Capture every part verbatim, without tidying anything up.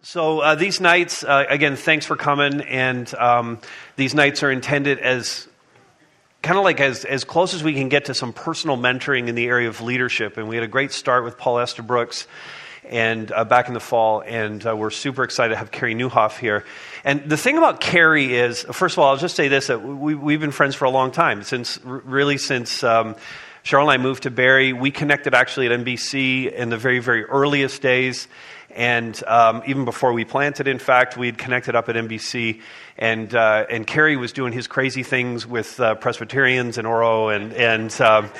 So uh, these nights, uh, again, thanks for coming. And um, these nights are intended as kind of like as, as close as we can get to some personal mentoring in the area of leadership. And we had a great start with Paul Estabrooks and uh, back in the fall. And uh, we're super excited to have Carey Nieuwhof here. And the thing about Carey is, first of all, I'll just say this, that we, we've been friends for a long time, since really since um, Cheryl and I moved to Barrie. We connected actually at N B C in the very, very earliest days. And um, even before we planted, in fact, we'd connected up at N B C. And uh, and Carey was doing his crazy things with uh, Presbyterians and Oro and and um,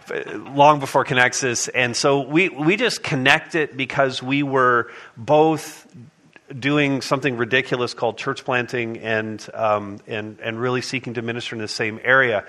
long before Connexus. And so we we just connected because we were both doing something ridiculous called church planting and um, and and really seeking to minister in the same area.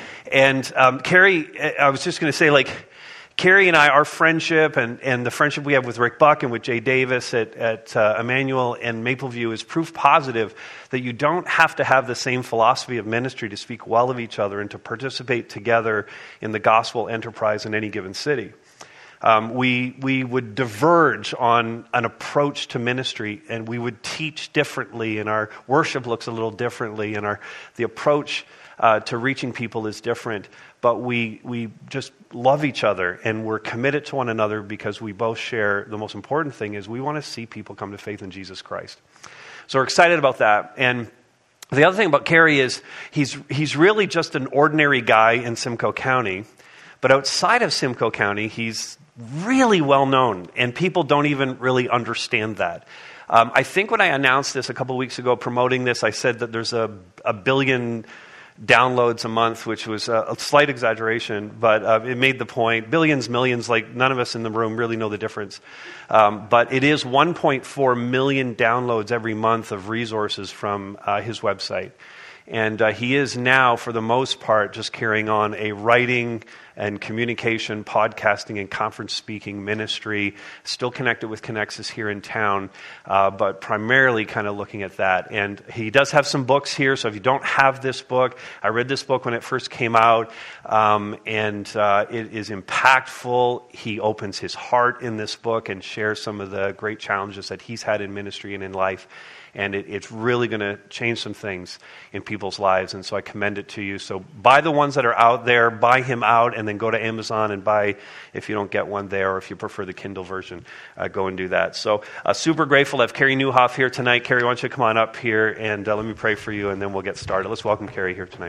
And um, Carey, I was just going to say, like, Carey and I, our friendship and, and the friendship we have with Rick Buck and with Jay Davis at, at uh, Emmanuel and Mapleview is proof positive that you don't have to have the same philosophy of ministry to speak well of each other and to participate together in the gospel enterprise in any given city. Um, we we would diverge on an approach to ministry, and we would teach differently, and our worship looks a little differently, and our the approach uh, to reaching people is different. But we we just love each other, and we're committed to one another because we both share the most important thing is we want to see people come to faith in Jesus Christ. So we're excited about that. And the other thing about Carey is he's he's really just an ordinary guy in Simcoe County, but outside of Simcoe County, he's really well known, and people don't even really understand that. Um, I think when I announced this a couple of weeks ago, promoting this, I said that there's a, a billion downloads a month, which was a, a slight exaggeration, but uh, it made the point. Billions, millions, like none of us in the room really know the difference. Um, but it is one point four million downloads every month of resources from uh, his website. And uh, he is now, for the most part, just carrying on a writing and communication, podcasting, and conference speaking ministry, still connected with Connexus here in town, uh, but primarily kind of looking at that. And he does have some books here, so if you don't have this book, I read this book when it first came out, um, and uh, it is impactful. He opens his heart in this book and shares some of the great challenges that he's had in ministry and in life. And it, it's really going to change some things in people's lives. And so I commend it to you. So buy the ones that are out there, buy him out, and then go to Amazon and buy, if you don't get one there, or if you prefer the Kindle version, uh, go and do that. So uh, super grateful to have Carey Nieuwhof here tonight. Carey, why don't you come on up here, and uh, let me pray for you, and then we'll get started. Let's welcome Carey here tonight.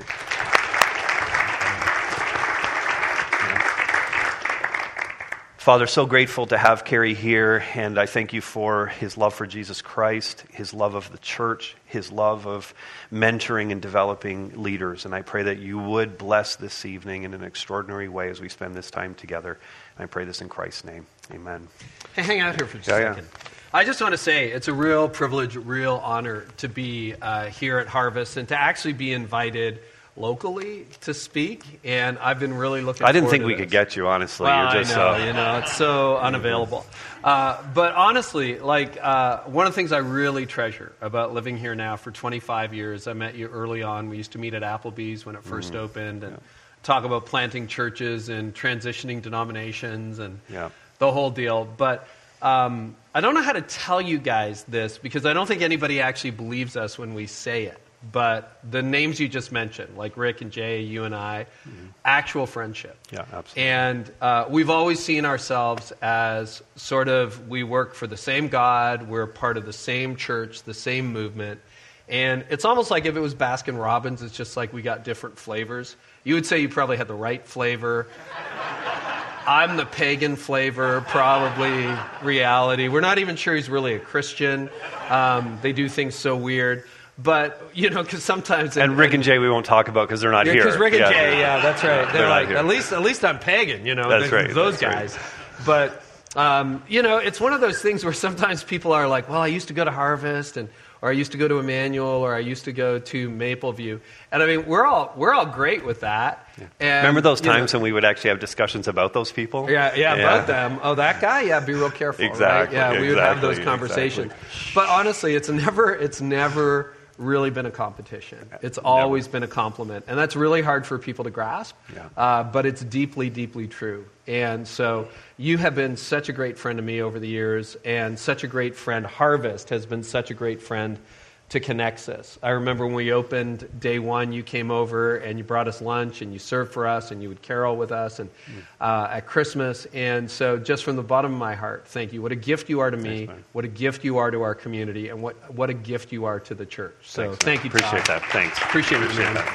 Father, so grateful to have Carey here, and I thank you for his love for Jesus Christ, his love of the church, his love of mentoring and developing leaders. And I pray that you would bless this evening in an extraordinary way as we spend this time together. And I pray this in Christ's name. Amen. Hey, hang out here for just yeah, a second. Yeah. I just want to say it's a real privilege, real honor to be uh, here at Harvest and to actually be invited locally to speak, and I've been really looking forward to I didn't think we this. could get you, honestly. Well, You're just, I know, uh, you know, it's so unavailable. Uh, but honestly, like, uh, one of the things I really treasure about living here now for twenty-five years, I met you early on. We used to meet at Applebee's when it first mm-hmm. opened and yeah. talk about planting churches and transitioning denominations and yeah. the whole deal. But um, I don't know how to tell you guys this because I don't think anybody actually believes us when we say it. But the names you just mentioned, like Rick and Jay, you and I, mm-hmm. actual friendship. Yeah, absolutely. And uh, we've always seen ourselves as sort of, we work for the same God, we're part of the same church, the same movement. And it's almost like if it was Baskin Robbins, it's just like we got different flavors. You would say you probably had the right flavor. I'm the pagan flavor, probably reality. We're not even sure he's really a Christian. Um, they do things so weird. But, you know, because sometimes... And Rick and Jay we won't talk about because they're not yeah, here. Because Rick and yeah, Jay, yeah, that's right. They're, they're like, at least at least I'm pagan, you know, that's right, those that's guys. Right. But, um, you know, it's one of those things where sometimes people are like, well, I used to go to Harvest, and or I used to go to Emmanuel, or I used to go to Mapleview. And, I mean, we're all we're all great with that. Yeah. And, remember those times know, when we would actually have discussions about those people? Yeah, yeah, yeah, about them. Oh, that guy? Yeah, be real careful. Exactly. Right? Yeah, we exactly, would have those conversations. Exactly. But honestly, it's never it's never... really been a competition. It's always Never. been a compliment. And that's really hard for people to grasp, yeah. uh, but it's deeply, deeply true. And so you have been such a great friend to me over the years, and such a great friend. Harvest has been such a great friend to Connexus. I remember when we opened day one, you came over and you brought us lunch and you served for us and you would carol with us and uh, at Christmas. And so just from the bottom of my heart, thank you. What a gift you are to me. Thanks, what a gift you are to our community, and what, what a gift you are to the church. So Thanks, thank you, Appreciate Todd. that. Thanks. Appreciate, Appreciate it, man.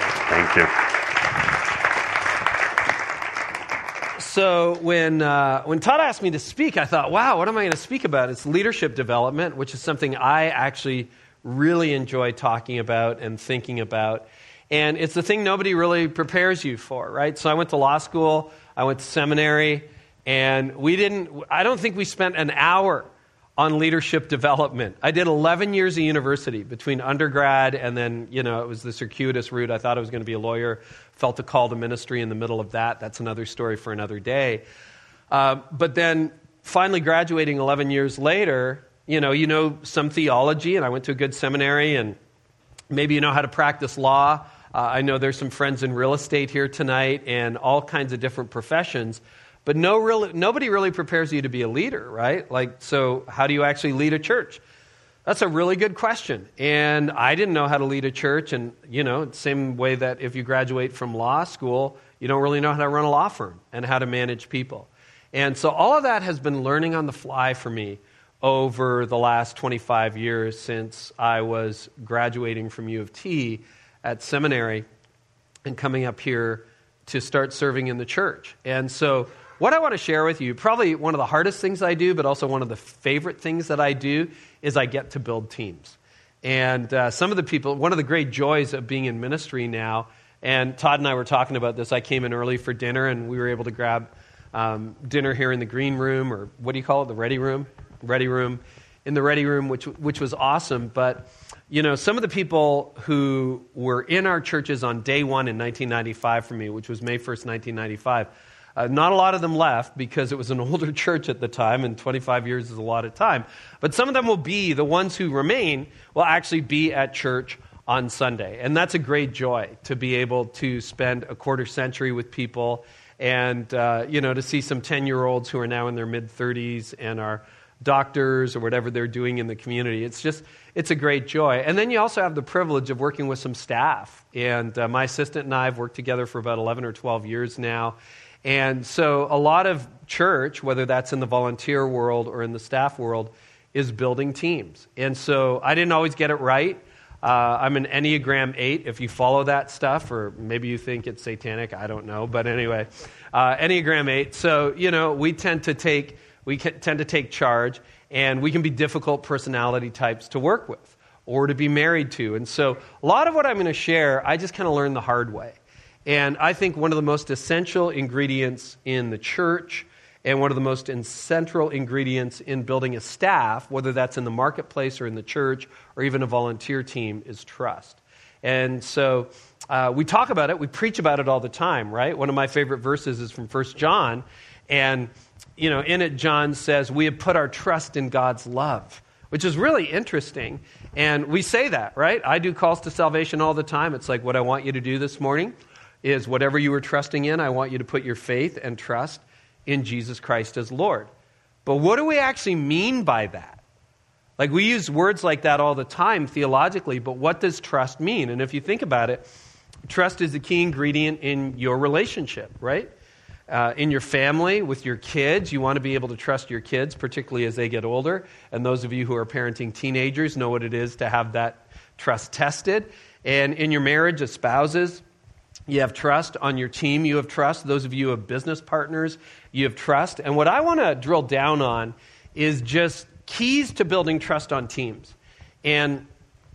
That. Thank you. So when uh, when Todd asked me to speak, I thought, wow, what am I going to speak about? It's leadership development, which is something I actually really enjoy talking about and thinking about. And it's the thing nobody really prepares you for, right? So I went to law school, I went to seminary, and we didn't, I don't think we spent an hour on leadership development. I did eleven years of university between undergrad and then, you know, it was the circuitous route. I thought I was going to be a lawyer, felt a call to ministry in the middle of that. That's another story for another day. Uh, but then finally graduating eleven years later, You know, you know some theology, and I went to a good seminary, and maybe you know how to practice law. Uh, I know there's some friends in real estate here tonight and all kinds of different professions, but no real, nobody really prepares you to be a leader, right? Like, so how do you actually lead a church? That's a really good question, and I didn't know how to lead a church, and, you know, same way that if you graduate from law school, you don't really know how to run a law firm and how to manage people. And so all of that has been learning on the fly for me over the last twenty-five years since I was graduating from U of T at seminary and coming up here to start serving in the church. And so what I want to share with you, probably one of the hardest things I do, but also one of the favorite things that I do, is I get to build teams. And uh, some of the people, one of the great joys of being in ministry now, and Todd and I were talking about this, I came in early for dinner, and we were able to grab um, dinner here in the green room, or what do you call it, the ready room? Ready room, in the ready room, which which was awesome. But, you know, some of the people who were in our churches on day one in nineteen ninety-five for me, which was May first, nineteen ninety-five, uh, not a lot of them left because it was an older church at the time, and twenty-five years is a lot of time. But some of them will be, the ones who remain, will actually be at church on Sunday. And that's a great joy, to be able to spend a quarter century with people and, uh, you know, to see some ten-year-olds who are now in their mid-thirties and are doctors or whatever they're doing in the community. It's just, it's a great joy. And then you also have the privilege of working with some staff. And uh, my assistant and I have worked together for about eleven or twelve years now. And so a lot of church, whether that's in the volunteer world or in the staff world, is building teams. And so I didn't always get it right. Uh, I'm an Enneagram eight, if you follow that stuff, or maybe you think it's satanic, I don't know. But anyway, uh, Enneagram eight. So, you know, we tend to take We can, tend to take charge, and we can be difficult personality types to work with or to be married to. And so a lot of what I'm going to share, I just kind of learned the hard way. And I think one of the most essential ingredients in the church and one of the most central ingredients in building a staff, whether that's in the marketplace or in the church or even a volunteer team, is trust. And so uh, we talk about it, we preach about it all the time, right? One of my favorite verses is from First John, and you know, in it, John says, we have put our trust in God's love, which is really interesting. And we say that, right? I do calls to salvation all the time. It's like, what I want you to do this morning is whatever you were trusting in, I want you to put your faith and trust in Jesus Christ as Lord. But what do we actually mean by that? Like, we use words like that all the time theologically, but what does trust mean? And if you think about it, trust is the key ingredient in your relationship, right? Uh, in your family, with your kids, you want to be able to trust your kids, particularly as they get older. And those of you who are parenting teenagers know what it is to have that trust tested. And in your marriage as spouses, you have trust. On your team, you have trust. Those of you who have business partners, you have trust. And what I want to drill down on is just keys to building trust on teams. And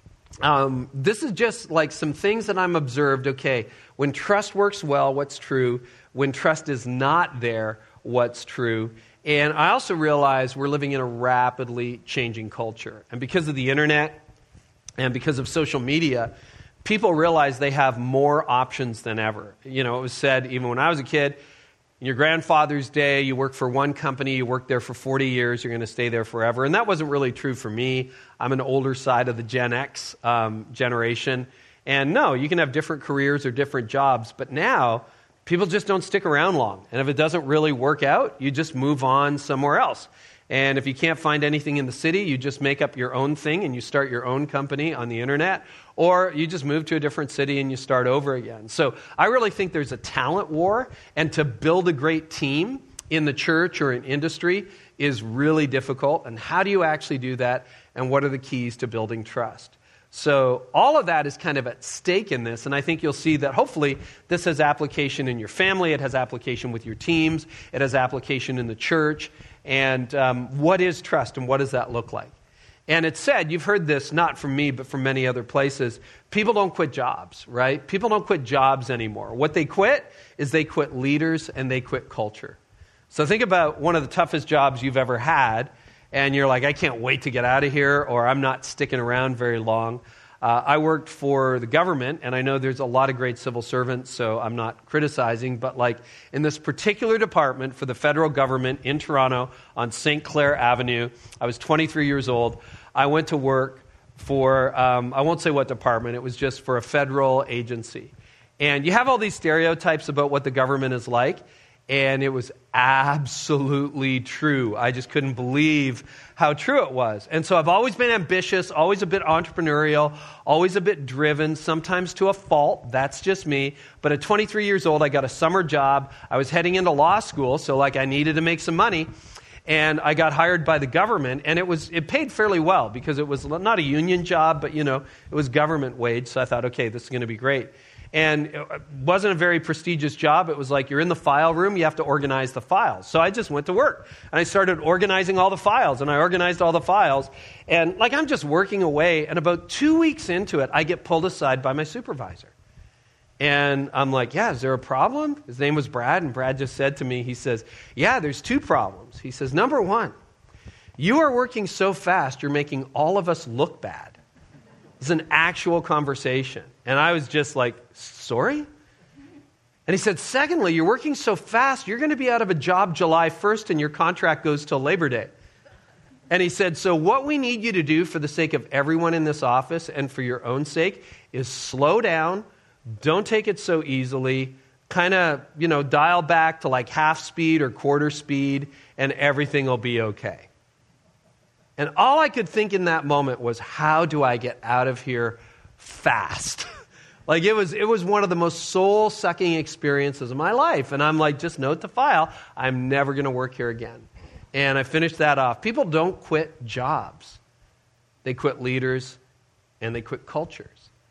um, this is just like some things that I'm observed. Okay, when trust works well, what's true? When trust is not there, what's true? And I also realize we're living in a rapidly changing culture. And because of the internet and because of social media, people realize they have more options than ever. You know, it was said, even when I was a kid, In your grandfather's day, you work for one company, you work there for forty years, you're going to stay there forever. And that wasn't really true for me. I'm an older side of the Gen X um, generation. And no, you can have different careers or different jobs, but now people just don't stick around long. And if it doesn't really work out, you just move on somewhere else. And if you can't find anything in the city, you just make up your own thing and you start your own company on the internet, or you just move to a different city and you start over again. So I really think there's a talent war, and to build a great team in the church or in industry is really difficult. And how do you actually do that? And what are the keys to building trust? So all of that is kind of at stake in this, and I think you'll see that hopefully this has application in your family, it has application with your teams, it has application in the church, and um, what is trust and what does that look like? And it's said, you've heard this not from me but from many other places, people don't quit jobs, right? People don't quit jobs anymore. What they quit is they quit leaders and they quit culture. So think about one of the toughest jobs you've ever had, and you're like, I can't wait to get out of here, or I'm not sticking around very long. Uh, I worked for the government, and I know there's a lot of great civil servants, so I'm not criticizing, but like in this particular department for the federal government in Toronto on Saint Clair Avenue, I was twenty-three years old. I went to work for, um, I won't say what department, it was just for a federal agency. And you have all these stereotypes about what the government is like, and it was absolutely true. I just couldn't believe how true it was. And so I've always been ambitious, always a bit entrepreneurial, always a bit driven, sometimes to a fault. That's just me. But at twenty-three years old, I got a summer job. I was heading into law school, so like I needed to make some money. And I got hired by the government, and it was it paid fairly well because it was not a union job, but you know, it was government wage. So I thought, okay, this is going to be great. And it wasn't a very prestigious job. It was like you're in the file room, you have to organize the files. So I just went to work, and I started organizing all the files, and I organized all the files. And like I'm just working away, and about two weeks into it, I get pulled aside by my supervisor. And I'm like, yeah, is there a problem? His name was Brad, and Brad just said to me, he says, yeah, there's two problems. He says, number one, you are working so fast, you're making all of us look bad. It's an actual conversation. And I was just like, sorry? And he said, secondly, you're working so fast, you're going to be out of a job July first and your contract goes till Labor Day. And he said, so what we need you to do for the sake of everyone in this office and for your own sake is slow down, don't take it so easily, kind of, you know, dial back to like half speed or quarter speed, and everything will be okay. And all I could think in that moment was, how do I get out of here fast? Like it was it was one of the most soul-sucking experiences of my life. And I'm like, just note to file, I'm never going to work here again. And I finished that off. People don't quit jobs. They quit leaders and they quit cultures.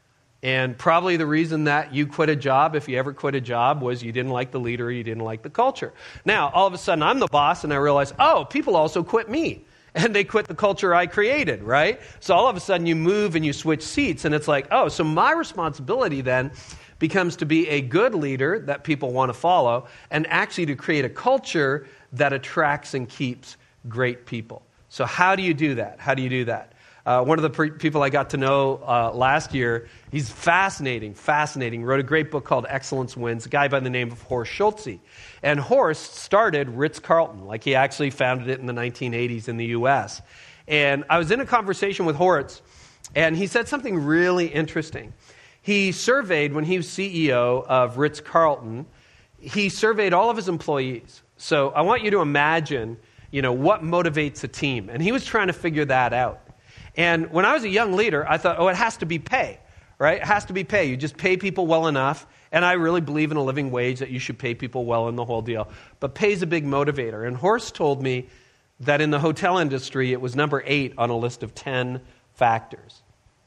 And probably the reason that you quit a job, if you ever quit a job, was you didn't like the leader, you didn't like the culture. Now, all of a sudden, I'm the boss, and I realize, oh, people also quit me. And they quit the culture I created, right? So all of a sudden, you move and you switch seats, and it's like, oh, so my responsibility then becomes to be a good leader that people want to follow, and actually to create a culture that attracts and keeps great people. So how do you do that? How do you do that? Uh, one of the pre- people I got to know uh, last year, he's fascinating, fascinating, wrote a great book called Excellence Wins, a guy by the name of Horst Schulze. And Horst started Ritz-Carlton, like he actually founded it in the nineteen eighties in the U S. And I was in a conversation with Horst, and he said something really interesting. He surveyed, when he was C E O of Ritz-Carlton, he surveyed all of his employees. So I want you to imagine, you know, what motivates a team. And he was trying to figure that out. And when I was a young leader, I thought, oh, it has to be pay, right? It has to be pay. You just pay people well enough. And I really believe in a living wage, that you should pay people well in the whole deal. But pay is a big motivator. And Horst told me that in the hotel industry, it was number eight on a list of ten factors.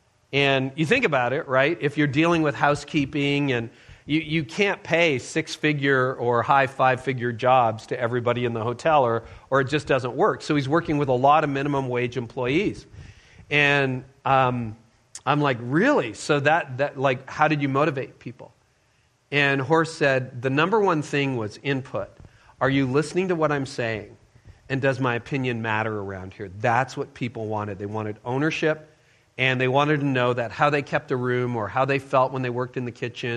And you think about it, right? If you're dealing with housekeeping, and you, you can't pay six-figure or high five-figure jobs to everybody in the hotel, or, or it just doesn't work. So he's working with a lot of minimum wage employees. And um, I'm like, really? So that, that, like, how did you motivate people? And Horst said, the number one thing was input. Are you listening to what I'm saying? And does my opinion matter around here? That's what people wanted. They wanted ownership, and they wanted to know that how they kept a room, or how they felt when they worked in the kitchen,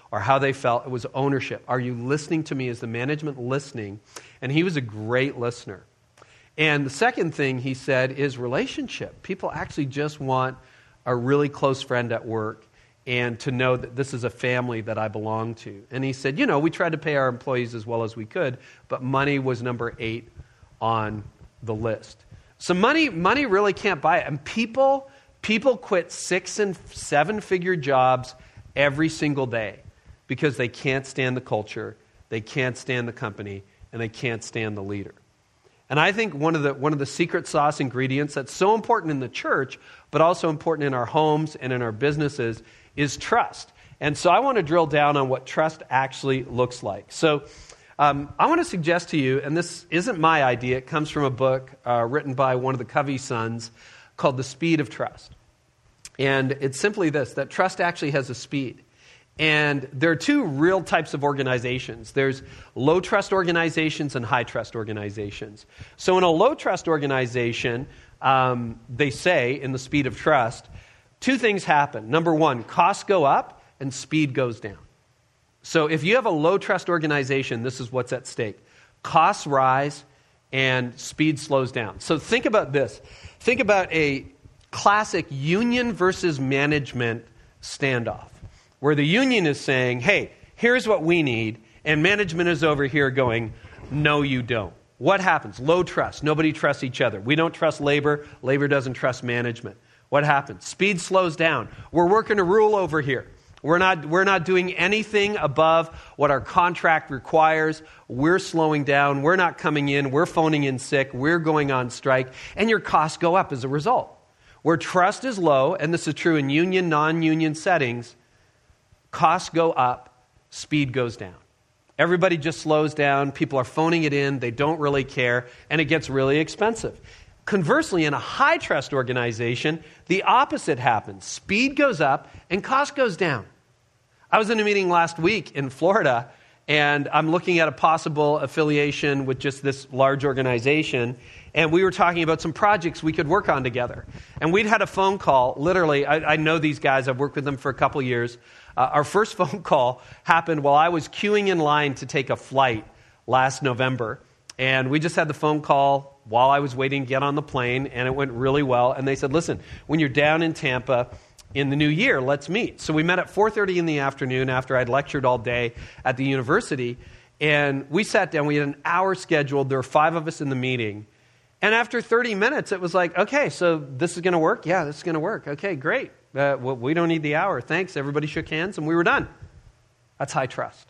or how they felt. It was ownership. Are you listening to me? Is the management listening? And he was a great listener. And the second thing he said is relationship. People actually just want a really close friend at work and to know that this is a family that I belong to. And he said, you know, we tried to pay our employees as well as we could, but money was number eight on the list. So money, money really can't buy it. And people, people quit six and seven figure jobs every single day because they can't stand the culture, they can't stand the company, and they can't stand the leader. And I think one of the one of the secret sauce ingredients that's so important in the church, but also important in our homes and in our businesses, is trust. And so I want to drill down on what trust actually looks like. So um, I want to suggest to you, and this isn't my idea, it comes from a book uh, written by one of the Covey sons called The Speed of Trust. And it's simply this, that trust actually has a speed. And there are two real types of organizations. There's low trust organizations and high trust organizations. So in a low trust organization, um, they say in the speed of trust, two things happen. Number one, costs go up and speed goes down. So if you have a low trust organization, this is what's at stake. Costs rise and speed slows down. So think about this. Think about a classic union versus management standoff, where the union is saying, hey, here's what we need, and management is over here going, no, you don't. What happens? Low trust. Nobody trusts each other. We don't trust labor. Labor doesn't trust management. What happens? Speed slows down. We're working a rule over here. We're not, we're not doing anything above what our contract requires. We're slowing down. We're not coming in. We're phoning in sick. We're going on strike. And your costs go up as a result. Where trust is low, and this is true in union, non-union settings, costs go up, speed goes down. Everybody just slows down. People are phoning it in. They don't really care, and it gets really expensive. Conversely, in a high-trust organization, the opposite happens. Speed goes up, and cost goes down. I was in a meeting last week in Florida, and I'm looking at a possible affiliation with just this large organization, and we were talking about some projects we could work on together. And we'd had a phone call, literally, I, I know these guys, I've worked with them for a couple years. Uh, our first phone call happened while I was queuing in line to take a flight last November. And we just had the phone call while I was waiting to get on the plane, and it went really well. And they said, listen, when you're down in Tampa in the new year, let's meet. So we met at four thirty in the afternoon after I'd lectured all day at the university. And we sat down. We had an hour scheduled. There were five of us in the meeting. And after thirty minutes, it was like, okay, so this is going to work? Yeah, this is going to work. Okay, great. Uh, well, we don't need the hour. Thanks. Everybody shook hands, and we were done. That's high trust.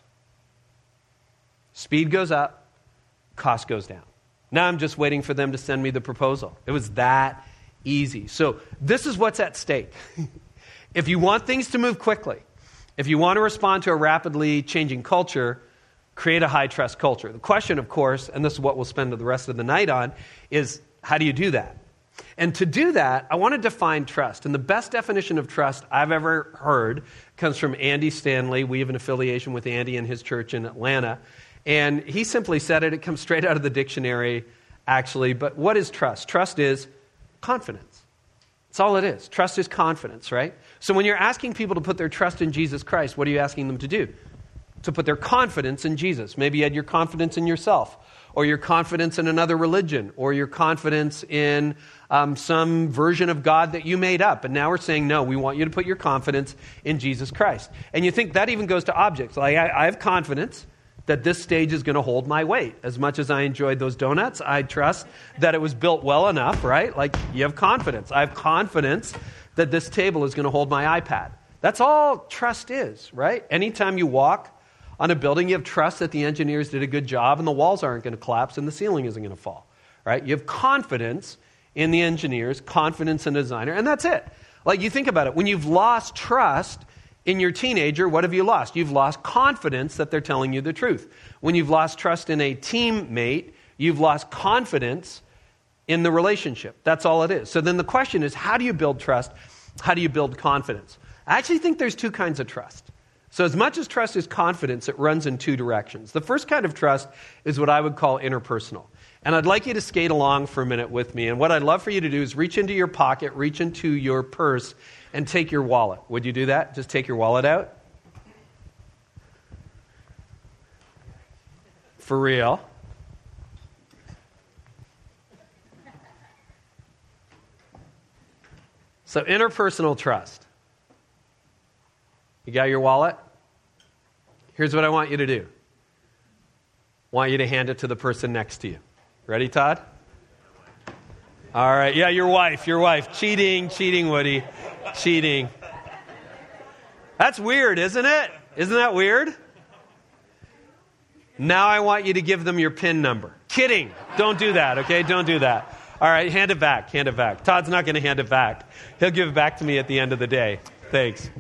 Speed goes up, cost goes down. Now I'm just waiting for them to send me the proposal. It was that easy. So this is what's at stake. If you want things to move quickly, if you want to respond to a rapidly changing culture, create a high-trust culture. The question, of course, and this is what we'll spend the rest of the night on, is how do you do that? And to do that, I want to define trust. And the best definition of trust I've ever heard comes from Andy Stanley. We have an affiliation with Andy and his church in Atlanta. And he simply said it. It comes straight out of the dictionary, actually. But what is trust? Trust is confidence. That's all it is. Trust is confidence, right? So when you're asking people to put their trust in Jesus Christ, what are you asking them to do? To put their confidence in Jesus. Maybe you had your confidence in yourself, or your confidence in another religion, or your confidence in um, some version of God that you made up. And now we're saying, no, we want you to put your confidence in Jesus Christ. And you think that even goes to objects. Like, I, I have confidence that this stage is going to hold my weight. As much as I enjoyed those donuts, I trust that it was built well enough, right? Like, you have confidence. I have confidence that this table is going to hold my iPad. That's all trust is, right? Anytime you walk on a building, you have trust that the engineers did a good job and the walls aren't going to collapse and the ceiling isn't going to fall, right? You have confidence in the engineers, confidence in the designer, and that's it. Like, you think about it. When you've lost trust in your teenager, what have you lost? You've lost confidence that they're telling you the truth. When you've lost trust in a teammate, you've lost confidence in the relationship. That's all it is. So then the question is, how do you build trust? How do you build confidence? I actually think there's two kinds of trust. So as much as trust is confidence, it runs in two directions. The first kind of trust is what I would call interpersonal. And I'd like you to skate along for a minute with me. And what I'd love for you to do is reach into your pocket, reach into your purse, and take your wallet. Would you do that? Just take your wallet out. For real. So interpersonal trust. You got your wallet? Here's what I want you to do. I want you to hand it to the person next to you. Ready, Todd? All right. Yeah, your wife, your wife. Cheating, cheating, Woody. Cheating. That's weird, isn't it? Isn't that weird? Now I want you to give them your PIN number. Kidding. Don't do that, okay? Don't do that. All right, hand it back. Hand it back. Todd's not going to hand it back. He'll give it back to me at the end of the day. Thanks.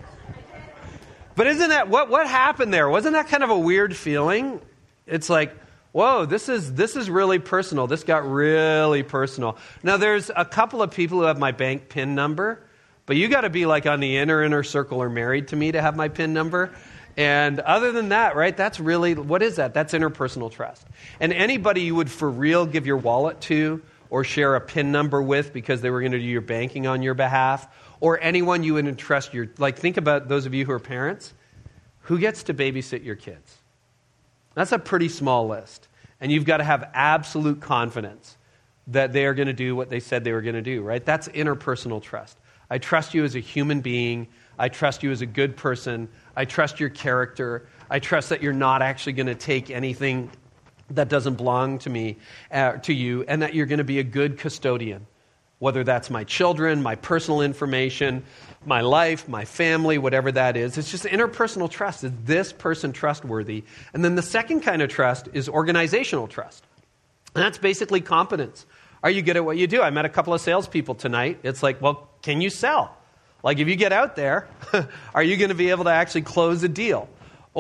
But isn't that, what, what happened there? Wasn't that kind of a weird feeling? It's like, whoa, this is this is really personal. This got really personal. Now, there's a couple of people who have my bank PIN number, but you got to be like on the inner, inner circle or married to me to have my PIN number. And other than that, right, that's really, what is that? That's interpersonal trust. And anybody you would for real give your wallet to or share a PIN number with because they were going to do your banking on your behalf, or anyone you would entrust your, like think about those of you who are parents, who gets to babysit your kids? That's a pretty small list. And you've got to have absolute confidence that they are going to do what they said they were going to do, right? That's interpersonal trust. I trust you as a human being. I trust you as a good person. I trust your character. I trust that you're not actually going to take anything that doesn't belong to me, uh, to you, and that you're going to be a good custodian, whether that's my children, my personal information, my life, my family, whatever that is. It's just interpersonal trust. Is this person trustworthy? And then the second kind of trust is organizational trust. And that's basically competence. Are you good at what you do? I met a couple of salespeople tonight. It's like, well, can you sell? Like if you get out there, are you going to be able to actually close a deal?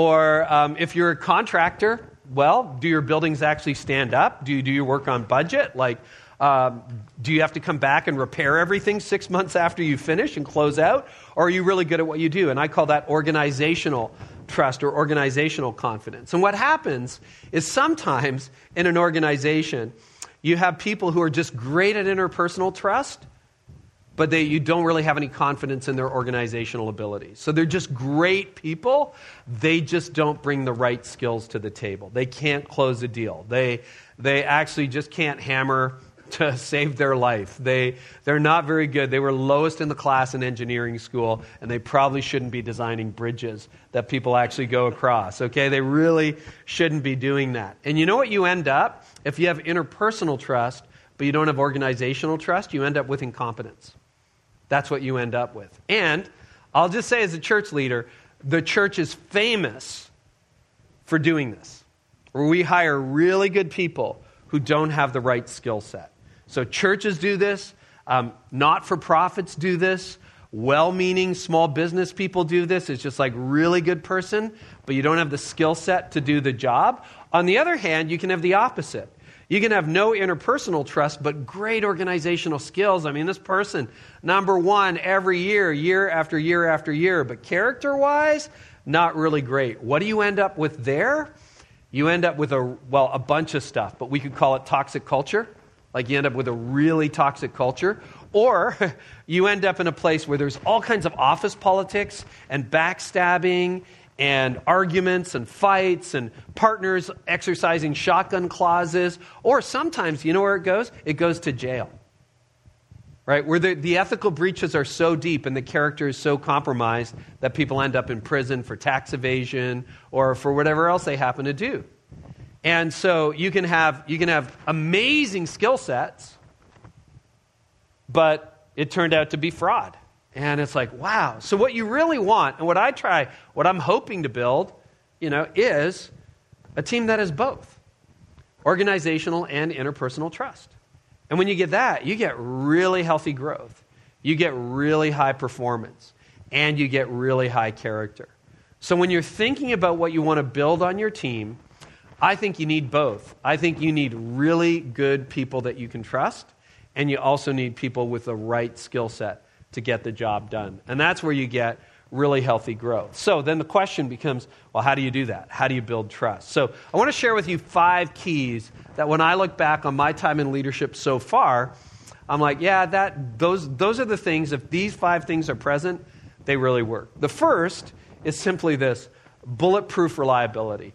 Or um, if you're a contractor, well, do your buildings actually stand up? Do you do your work on budget? Like, um, do you have to come back and repair everything six months after you finish and close out? Or are you really good at what you do? And I call that organizational trust or organizational confidence. And what happens is sometimes in an organization, you have people who are just great at interpersonal trust, but they, you don't really have any confidence in their organizational abilities. So they're just great people. They just don't bring the right skills to the table. They can't close a deal. They they actually just can't hammer to save their life. They, they're not very good. They were lowest in the class in engineering school, and they probably shouldn't be designing bridges that people actually go across. Okay, they really shouldn't be doing that. And you know what you end up? If you have interpersonal trust, but you don't have organizational trust, you end up with incompetence. That's what you end up with. And I'll just say as a church leader, the church is famous for doing this, where we hire really good people who don't have the right skill set. So churches do this, um, not-for-profits do this, well-meaning small business people do this. It's just like really good person, but you don't have the skill set to do the job. On the other hand, you can have the opposite. You can have no interpersonal trust, but great organizational skills. I mean, this person, number one, every year, year after year after year, but character-wise, not really great. What do you end up with there? You end up with, a well, a bunch of stuff, but we could call it toxic culture. Like you end up with a really toxic culture. Or you end up in a place where there's all kinds of office politics and backstabbing and arguments and fights and partners exercising shotgun clauses. Or sometimes, you know where it goes? It goes to jail. Right? Where the, the ethical breaches are so deep and the character is so compromised that people end up in prison for tax evasion or for whatever else they happen to do. And so you can have you can have amazing skill sets, but it turned out to be fraud. And it's like, wow. So what you really want, and what I try, what I'm hoping to build, you know, is a team that is both organizational and interpersonal trust. And when you get that, you get really healthy growth. You get really high performance. And you get really high character. So when you're thinking about what you want to build on your team, I think you need both. I think you need really good people that you can trust, and you also need people with the right skill set to get the job done. And that's where you get really healthy growth. So then the question becomes, well, how do you do that? How do you build trust? So I want to share with you five keys that when I look back on my time in leadership so far, I'm like, yeah, that those those are the things, if these five things are present, they really work. The first is simply this: bulletproof reliability.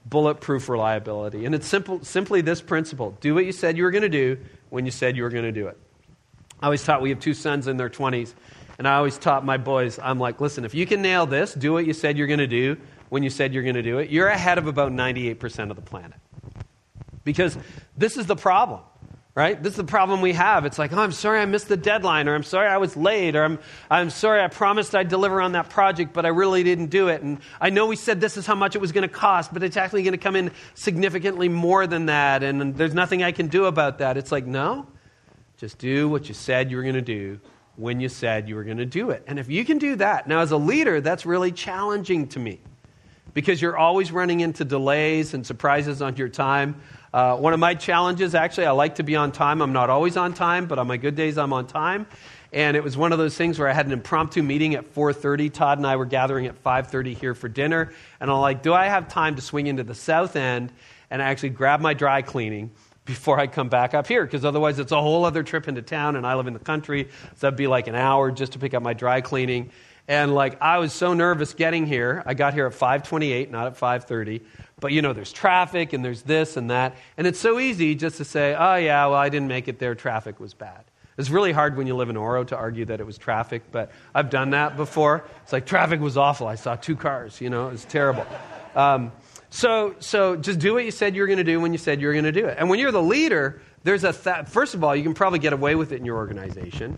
bulletproof reliability. And it's simple, simply this principle. Do what you said you were going to do when you said you were going to do it. I always taught, we have two sons in their twenties, and I always taught my boys, I'm like, listen, if you can nail this, do what you said you're going to do when you said you're going to do it, you're ahead of about ninety-eight percent of the planet. Because this is the problem, right? This is the problem we have. It's like, oh, I'm sorry I missed the deadline, or I'm sorry I was late, or I'm, I'm sorry I promised I'd deliver on that project, but I really didn't do it. And I know we said this is how much it was going to cost, but it's actually going to come in significantly more than that, and there's nothing I can do about that. It's like, no, just do what you said you were going to do when you said you were going to do it. And if you can do that, now as a leader, that's really challenging to me because you're always running into delays and surprises on your time. Uh, one of my challenges, actually, I like to be on time. I'm not always on time, but on my good days, I'm on time. And it was one of those things where I had an impromptu meeting at four thirty. Todd and I were gathering at five thirty here for dinner. And I'm like, do I have time to swing into the south end and actually grab my dry cleaning before I come back up here? Because otherwise it's a whole other trip into town, and I live in the country, so that'd be like an hour just to pick up my dry cleaning. And like I was so nervous getting here. I got here at five twenty-eight, not at five thirty. But you know, there's traffic and there's this and that. And it's so easy just to say, oh yeah, well I didn't make it there, traffic was bad. It's really hard when you live in Oro to argue that it was traffic, but I've done that before. It's like, traffic was awful. I saw two cars, you know, it was terrible. Um, so so just do what you said you were going to do when you said you were going to do it. And when you're the leader, there's a th- first of all, you can probably get away with it in your organization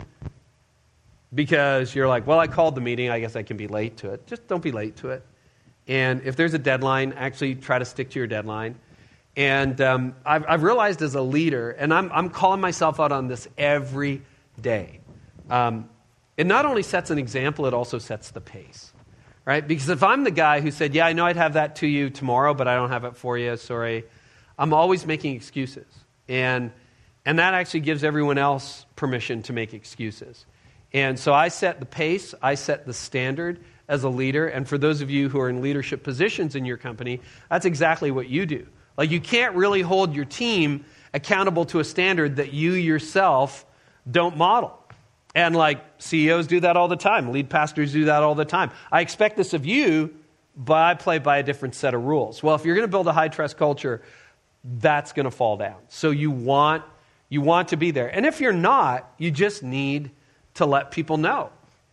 because you're like, well, I called the meeting. I guess I can be late to it. Just don't be late to it. And if there's a deadline, actually try to stick to your deadline. And um, I've, I've realized as a leader, and I'm, I'm calling myself out on this every day, um, it not only sets an example, it also sets the pace, right? Because if I'm the guy who said, yeah, I know I'd have that to you tomorrow, but I don't have it for you, sorry, I'm always making excuses. And, and that actually gives everyone else permission to make excuses. And so I set the pace, I set the standard as a leader. And for those of you who are in leadership positions in your company, that's exactly what you do. Like, you can't really hold your team accountable to a standard that you yourself don't model. And like C E Os do that all the time. Lead pastors do that all the time. I expect this of you, but I play by a different set of rules. Well, if you're going to build a high-trust culture, that's going to fall down. So you want, you want to be there. And if you're not, you just need to let people know.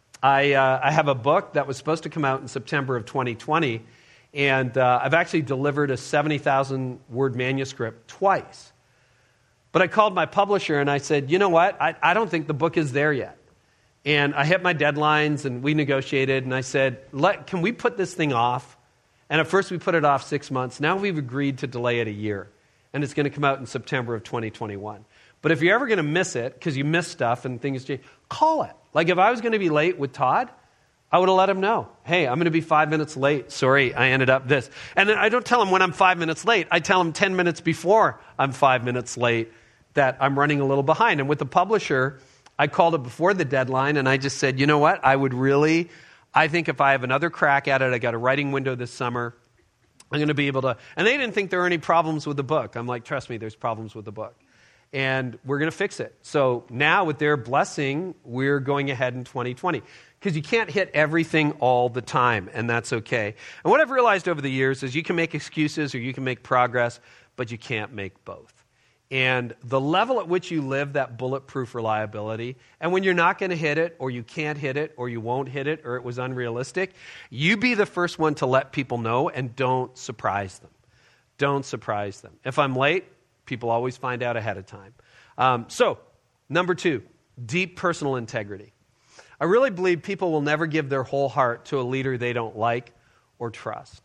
I, uh, I have a book that was supposed to come out in September of twenty twenty, and uh, I've actually delivered a seventy thousand word manuscript twice. But I called my publisher and I said, you know what, I, I don't think the book is there yet. And I hit my deadlines and we negotiated and I said, Let, can we put this thing off? And at first we put it off six months. Now we've agreed to delay it a year. And it's going to come out in September of twenty twenty-one. But if you're ever going to miss it, because you miss stuff and things change, call it. Like if I was going to be late with Todd, I would have let him know. Hey, I'm going to be five minutes late. Sorry, I ended up this. And then I don't tell him when I'm five minutes late. I tell him ten minutes before I'm five minutes late that I'm running a little behind. And with the publisher, I called it before the deadline and I just said, you know what? I would really, I think if I have another crack at it, I got a writing window this summer, I'm going to be able to, and they didn't think there were any problems with the book. I'm like, trust me, there's problems with the book. And we're going to fix it. So now with their blessing, we're going ahead in twenty twenty. Because you can't hit everything all the time, and that's okay. And what I've realized over the years is you can make excuses or you can make progress, but you can't make both. And the level at which you live that bulletproof reliability, and when you're not going to hit it, or you can't hit it, or you won't hit it, or it was unrealistic, you be the first one to let people know and don't surprise them. Don't surprise them. If I'm late, people always find out ahead of time. Um, so, number two, deep personal integrity. I really believe people will never give their whole heart to a leader they don't like or trust.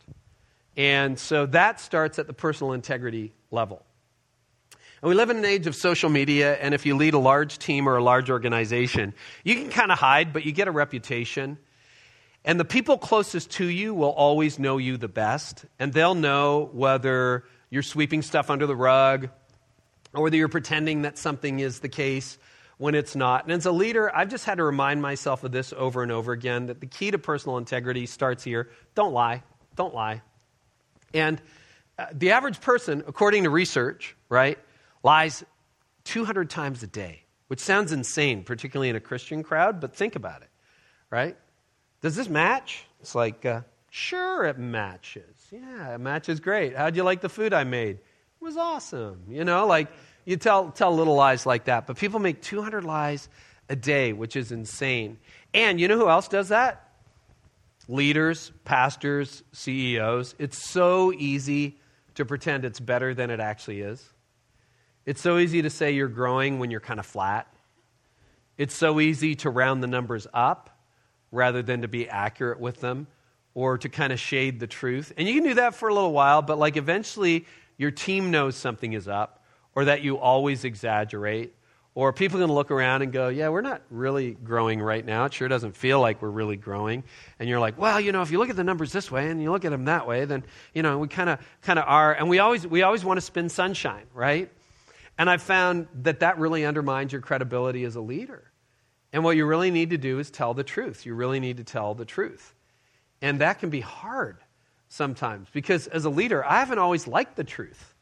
And so that starts at the personal integrity level. And we live in an age of social media, and if you lead a large team or a large organization, you can kind of hide, but you get a reputation. And the people closest to you will always know you the best, and they'll know whether you're sweeping stuff under the rug, or whether you're pretending that something is the case when it's not. And as a leader, I've just had to remind myself of this over and over again, that the key to personal integrity starts here. Don't lie. Don't lie. And uh, the average person, according to research, right, lies two hundred times a day, which sounds insane, particularly in a Christian crowd, but think about it, right? Does this match? It's like, uh, Sure, it matches. Yeah, it matches great. How'd you like the food I made? It was awesome. You know, like you tell tell little lies like that. But people make two hundred lies a day, which is insane. And you know who else does that? Leaders, pastors, C E Os. It's so easy to pretend it's better than it actually is. It's so easy to say you're growing when you're kind of flat. It's so easy to round the numbers up rather than to be accurate with them, or to kind of shade the truth. And you can do that for a little while, but like eventually your team knows something is up, or that you always exaggerate, or people are going to look around and go, yeah, we're not really growing right now. It sure doesn't feel like we're really growing. And you're like, well, you know, if you look at the numbers this way and you look at them that way, then, you know, we kind of kind of are. And we always we always want to spin sunshine, right? And I've found that that really undermines your credibility as a leader. And what you really need to do is tell the truth. You really need to tell the truth. And that can be hard sometimes, because as a leader, I haven't always liked the truth.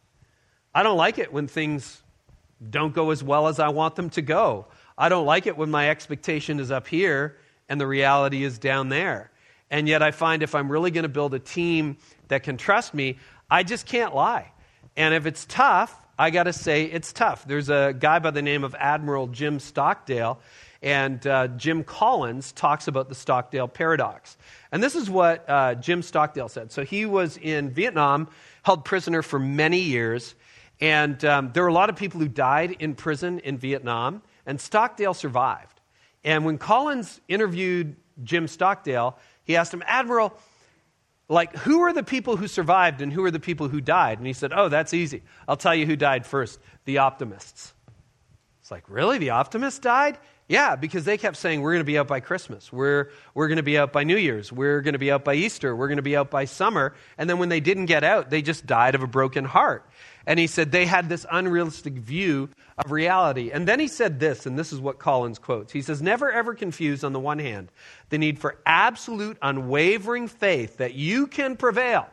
I don't like it when things don't go as well as I want them to go. I don't like it when my expectation is up here and the reality is down there. And yet I find if I'm really going to build a team that can trust me, I just can't lie. And if it's tough, I got to say it's tough. There's a guy by the name of Admiral Jim Stockdale, and uh, Jim Collins talks about the Stockdale paradox. And this is what uh, Jim Stockdale said. So he was in Vietnam, held prisoner for many years, and um, there were a lot of people who died in prison in Vietnam, and Stockdale survived. And when Collins interviewed Jim Stockdale, he asked him, Admiral, like, who are the people who survived and who are the people who died? And he said, oh, that's easy. I'll tell you who died first, the optimists. It's like, really? The optimists died? Yeah, because they kept saying, we're going to be out by Christmas. We're, we're going to be out by New Year's. We're going to be out by Easter. We're going to be out by summer. And then when they didn't get out, they just died of a broken heart. And he said they had this unrealistic view of reality. And then he said this, and this is what Collins quotes. He says, never ever confuse, on the one hand, the need for absolute unwavering faith that you can prevail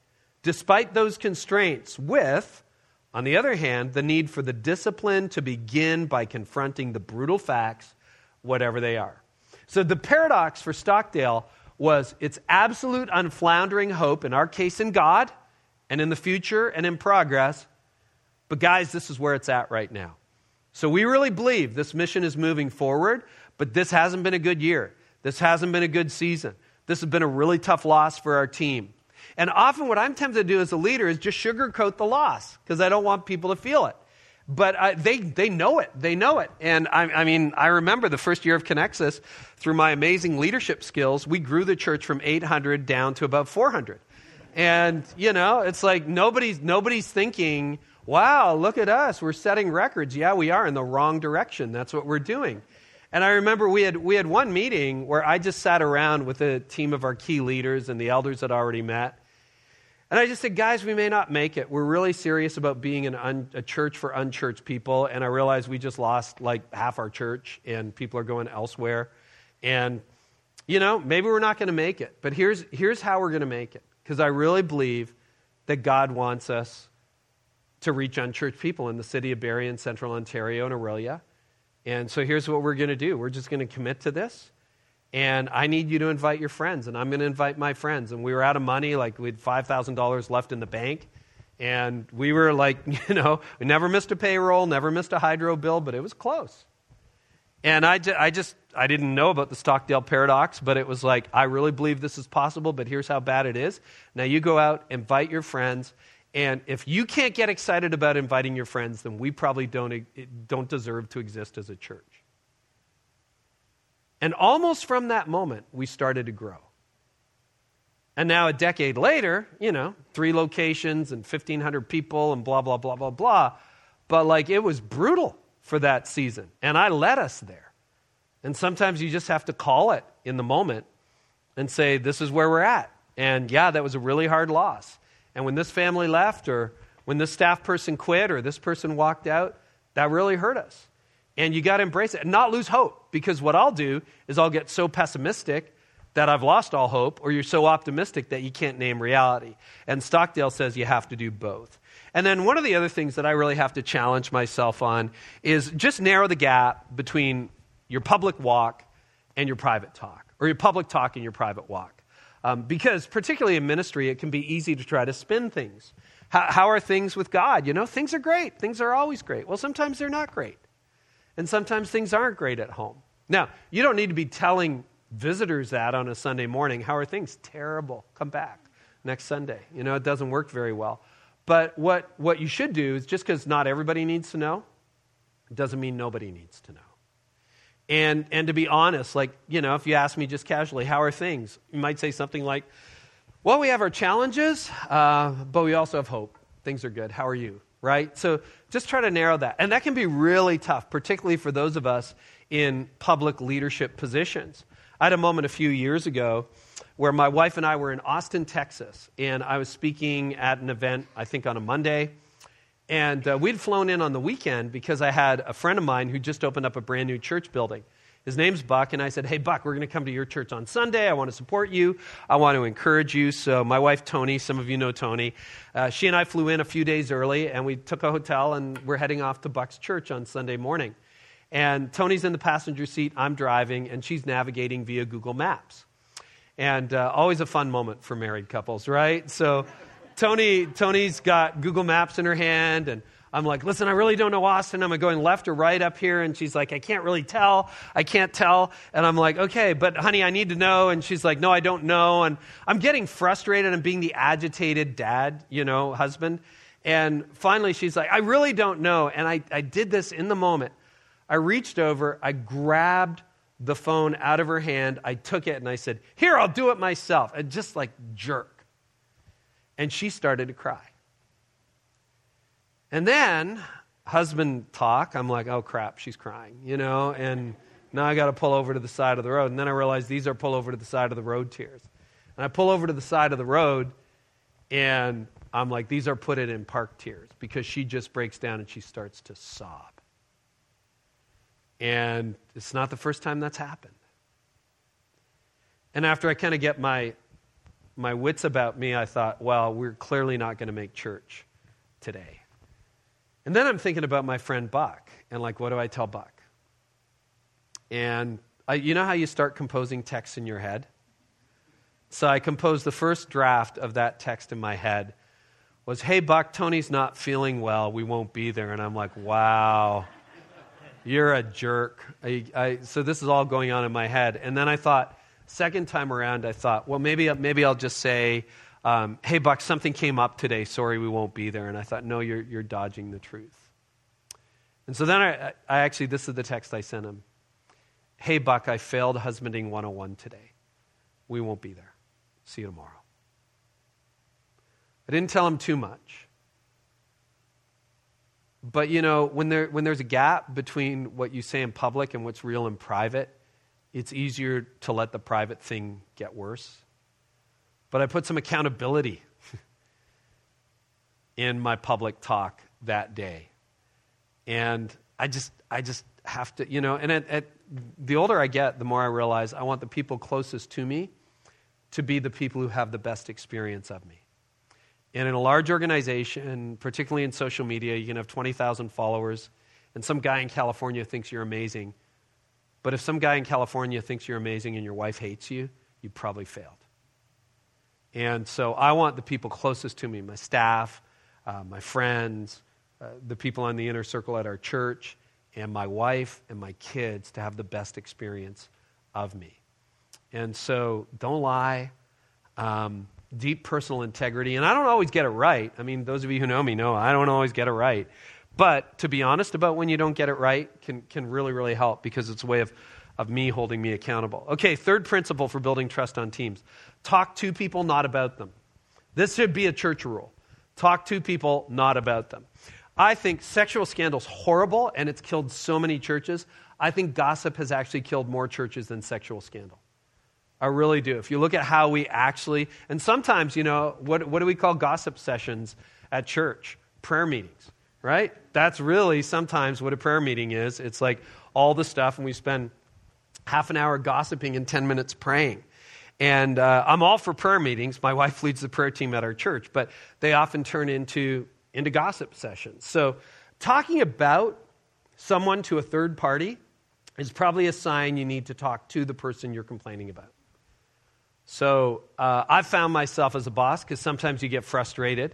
despite those constraints with, on the other hand, the need for the discipline to begin by confronting the brutal facts, whatever they are. So the paradox for Stockdale was it's absolute unfloundering hope, in our case in God, and in the future, and in progress. But guys, this is where it's at right now. So we really believe this mission is moving forward, but this hasn't been a good year. This hasn't been a good season. This has been a really tough loss for our team. And often what I'm tempted to do as a leader is just sugarcoat the loss, because I don't want people to feel it. But uh, they they know it. They know it. And I, I mean, I remember the first year of Connexus, through my amazing leadership skills, we grew the church from eight hundred down to about four hundred. And, you know, it's like nobody's nobody's thinking, wow, look at us. We're setting records. Yeah, we are, in the wrong direction. That's what we're doing. And I remember we had we had one meeting where I just sat around with a team of our key leaders and the elders that already met. And I just said, guys, we may not make it. We're really serious about being an un, a church for unchurched people. And I realized we just lost like half our church and people are going elsewhere. And, you know, maybe we're not going to make it. But here's here's how we're going to make it. Because I really believe that God wants us to reach unchurched people in the city of Barrie and Central Ontario and Aurelia. And so here's what we're going to do. We're just going to commit to this. And I need you to invite your friends, and I'm going to invite my friends. And we were out of money, like we had five thousand dollars left in the bank. And we were like, you know, we never missed a payroll, never missed a hydro bill, but it was close. And I, I just, I didn't know about the Stockdale paradox, but it was like, I really believe this is possible, but here's how bad it is. Now you go out, invite your friends, and if you can't get excited about inviting your friends, then we probably don't, don't deserve to exist as a church. And almost from that moment, we started to grow. And now a decade later, you know, three locations and fifteen hundred people and blah, blah, blah, blah, blah. But like, it was brutal for that season. And I led us there. And sometimes you just have to call it in the moment and say, this is where we're at. And yeah, that was a really hard loss. And when this family left, or when this staff person quit, or this person walked out, that really hurt us. And you got to embrace it and not lose hope, because what I'll do is I'll get so pessimistic that I've lost all hope, or you're so optimistic that you can't name reality. And Stockdale says you have to do both. And then one of the other things that I really have to challenge myself on is just narrow the gap between your public walk and your private talk, or your public talk and your private walk. Um, because particularly in ministry, it can be easy to try to spin things. How, how are things with God? You know, things are great. Things are always great. Well, sometimes they're not great. And sometimes things aren't great at home. Now, you don't need to be telling visitors that on a Sunday morning. How are things? Terrible. Come back next Sunday. You know, it doesn't work very well. But what, what you should do is, just because not everybody needs to know, doesn't mean nobody needs to know. And and to be honest, like, you know, if you ask me just casually, how are things? You might say something like, well, we have our challenges, uh, but we also have hope. Things are good. How are you? Right? So just try to narrow that. And that can be really tough, particularly for those of us in public leadership positions. I had a moment a few years ago where my wife and I were in Austin, Texas, and I was speaking at an event, I think on a Monday. And uh, we'd flown in on the weekend because I had a friend of mine who just opened up a brand new church building. His name's Buck, and I said, hey, Buck, we're going to come to your church on Sunday. I want to support you. I want to encourage you. So my wife, Tony, some of you know Tony, uh, she and I flew in a few days early, and we took a hotel, and we're heading off to Buck's church on Sunday morning. And Tony's in the passenger seat, I'm driving, and she's navigating via Google Maps. And uh, always a fun moment for married couples, right? So Tony, Tony's got Google Maps in her hand, and I'm like, listen, I really don't know Austin. Am I going left or right up here? And she's like, I can't really tell. I can't tell. And I'm like, okay, but honey, I need to know. And she's like, no, I don't know. And I'm getting frustrated and being the agitated dad, you know, husband. And finally, she's like, I really don't know. And I, I did this in the moment. I reached over, I grabbed the phone out of her hand, I took it, and I said, here, I'll do it myself. And just like jerk. And she started to cry. And then, husband talk, I'm like, oh crap, she's crying, you know, and now I got to pull over to the side of the road. And then I realized these are pull over to the side of the road tears. And I pull over to the side of the road, and I'm like, these are put it in park tears, because she just breaks down and she starts to sob. And it's not the first time that's happened. And after I kind of get my my wits about me, I thought, well, we're clearly not going to make church today. And then I'm thinking about my friend Buck, and like, what do I tell Buck? And I, you know how you start composing texts in your head? So I composed the first draft of that text in my head was, hey, Buck, Tony's not feeling well. We won't be there. And I'm like, wow, you're a jerk. I, I, so this is all going on in my head. And then I thought, second time around, I thought, well, maybe, maybe I'll just say, um, hey, Buck, something came up today. Sorry, we won't be there. And I thought, no, you're, you're dodging the truth. And so then I, I actually, this is the text I sent him. Hey, Buck, I failed husbanding one oh one today. We won't be there. See you tomorrow. I didn't tell him too much. But, you know, when there when there's a gap between what you say in public and what's real in private, it's easier to let the private thing get worse. But I put some accountability in my public talk that day. And I just I just have to, you know, and at, at, the older I get, the more I realize I want the people closest to me to be the people who have the best experience of me. And in a large organization, particularly in social media, you can have twenty thousand followers, and some guy in California thinks you're amazing. But if some guy in California thinks you're amazing and your wife hates you, you probably failed. And so I want the people closest to me, my staff, uh, my friends, uh, the people on the inner circle at our church, and my wife and my kids to have the best experience of me. And so don't lie. Um, deep personal integrity. And I don't always get it right. I mean, those of you who know me know I don't always get it right. But to be honest about when you don't get it right can, can really, really help, because it's a way of, of me holding me accountable. Okay, third principle for building trust on teams. Talk to people, not about them. This should be a church rule. Talk to people, not about them. I think sexual scandal's horrible, and it's killed so many churches. I think gossip has actually killed more churches than sexual scandal. I really do. If you look at how we actually, and sometimes, you know, what what do we call gossip sessions at church? Prayer meetings, right? That's really sometimes what a prayer meeting is. It's like all the stuff, and we spend half an hour gossiping and ten minutes praying. And uh, I'm all for prayer meetings. My wife leads the prayer team at our church, but they often turn into, into gossip sessions. So talking about someone to a third party is probably a sign you need to talk to the person you're complaining about. So uh, I've found myself as a boss, because sometimes you get frustrated,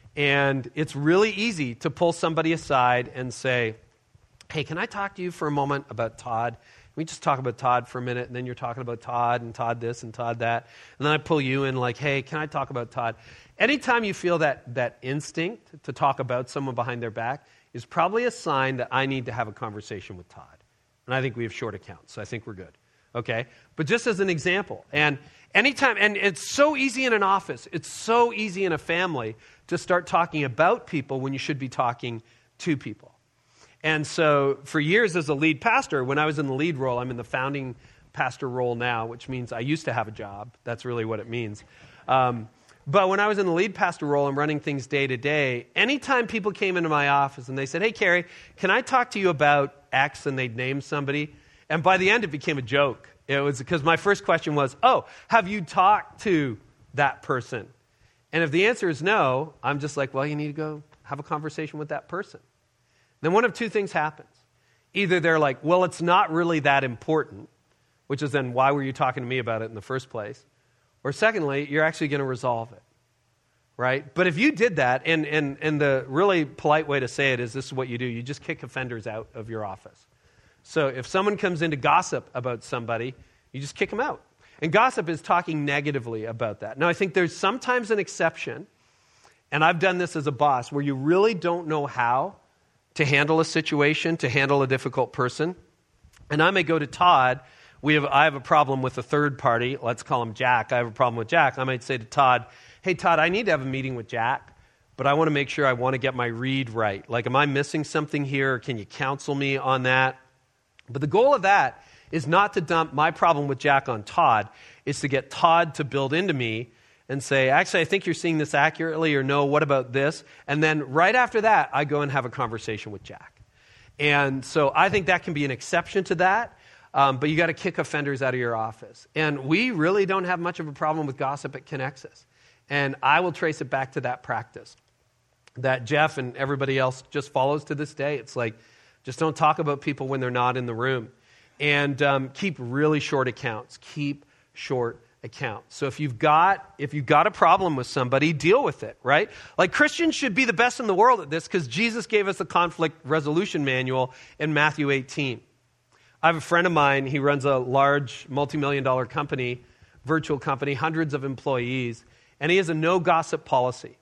and it's really easy to pull somebody aside and say, hey, can I talk to you for a moment about Todd? We just talk about Todd for a minute, and then you're talking about Todd and Todd this and Todd that. And then I pull you in like, hey, can I talk about Todd? Anytime you feel that that instinct to talk about someone behind their back is probably a sign that I need to have a conversation with Todd. And I think we have short accounts, so I think we're good. Okay? But just as an example, and anytime, and it's so easy in an office, it's so easy in a family to start talking about people when you should be talking to people. And so for years as a lead pastor, when I was in the lead role, I'm in the founding pastor role now, which means I used to have a job. That's really what it means. Um, but when I was in the lead pastor role, I'm running things day to day. Anytime people came into my office and they said, hey, Carey, can I talk to you about X? And they'd name somebody. And by the end, it became a joke. It was because my first question was, oh, have you talked to that person? And if the answer is no, I'm just like, well, you need to go have a conversation with that person. Then one of two things happens. Either they're like, well, it's not really that important, which is then why were you talking to me about it in the first place? Or secondly, you're actually going to resolve it, right? But if you did that, and, and, and the really polite way to say it is this is what you do. You just kick offenders out of your office. So if someone comes in to gossip about somebody, you just kick them out. And gossip is talking negatively about that. Now, I think there's sometimes an exception, and I've done this as a boss, where you really don't know how to handle a situation, to handle a difficult person. And I may go to Todd. We have, I have a problem with a third party. Let's call him Jack. I have a problem with Jack. I might say to Todd, hey, Todd, I need to have a meeting with Jack, but I want to make sure I want to get my read right. Like, am I missing something here? Can you counsel me on that? But the goal of that is not to dump my problem with Jack on Todd. It's to get Todd to build into me and say, actually, I think you're seeing this accurately, or no, what about this? And then right after that, I go and have a conversation with Jack. And so I think that can be an exception to that, um, but you got to kick offenders out of your office. And we really don't have much of a problem with gossip at Connexus. And I will trace it back to that practice that Jeff and everybody else just follows to this day. It's like, just don't talk about people when they're not in the room. And um, keep really short accounts. Keep short accounts. So if you've got if you've got a problem with somebody, deal with it, right? Like, Christians should be the best in the world at this, because Jesus gave us a conflict resolution manual in Matthew eighteen. I have a friend of mine. He runs a large multi-million dollar company, virtual company, hundreds of employees, and he has a no gossip policy.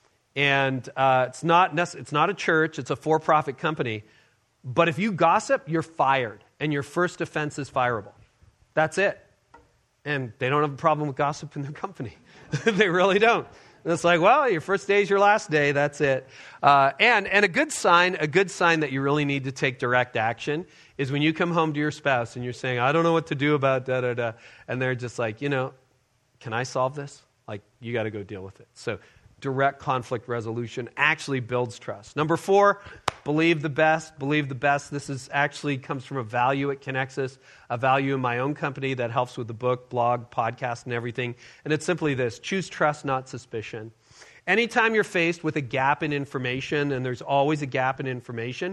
And uh, it's not nec- it's not a church. It's a for-profit company. But if you gossip, you're fired, and your first offense is fireable. That's it. And they don't have a problem with gossip in their company. They really don't. And it's like, well, your first day is your last day. That's it. Uh, and and a good sign, a good sign that you really need to take direct action is when you come home to your spouse and you're saying, I don't know what to do about da da da, and they're just like, you know, can I solve this? Like, you got to go deal with it. So direct conflict resolution actually builds trust. Number four, believe the best. Believe the best. This is actually comes from a value at Connexus, a value in my own company that helps with the book, blog, podcast, and everything. And it's simply this: choose trust, not suspicion. Anytime you're faced with a gap in information, and there's always a gap in information,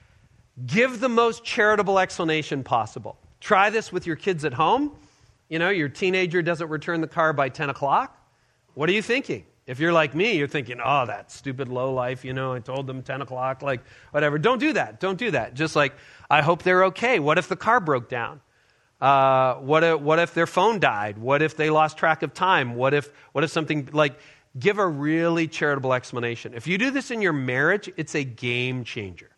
give the most charitable explanation possible. Try this with your kids at home. You know, your teenager doesn't return the car by ten o'clock. What are you thinking? If you're like me, you're thinking, oh, that stupid lowlife, you know, I told them ten o'clock, like, whatever. Don't do that. Don't do that. Just like, I hope they're okay. What if the car broke down? Uh, what if, what if their phone died? What if they lost track of time? What if, what if something, like, give a really charitable explanation. If you do this in your marriage, it's a game changer.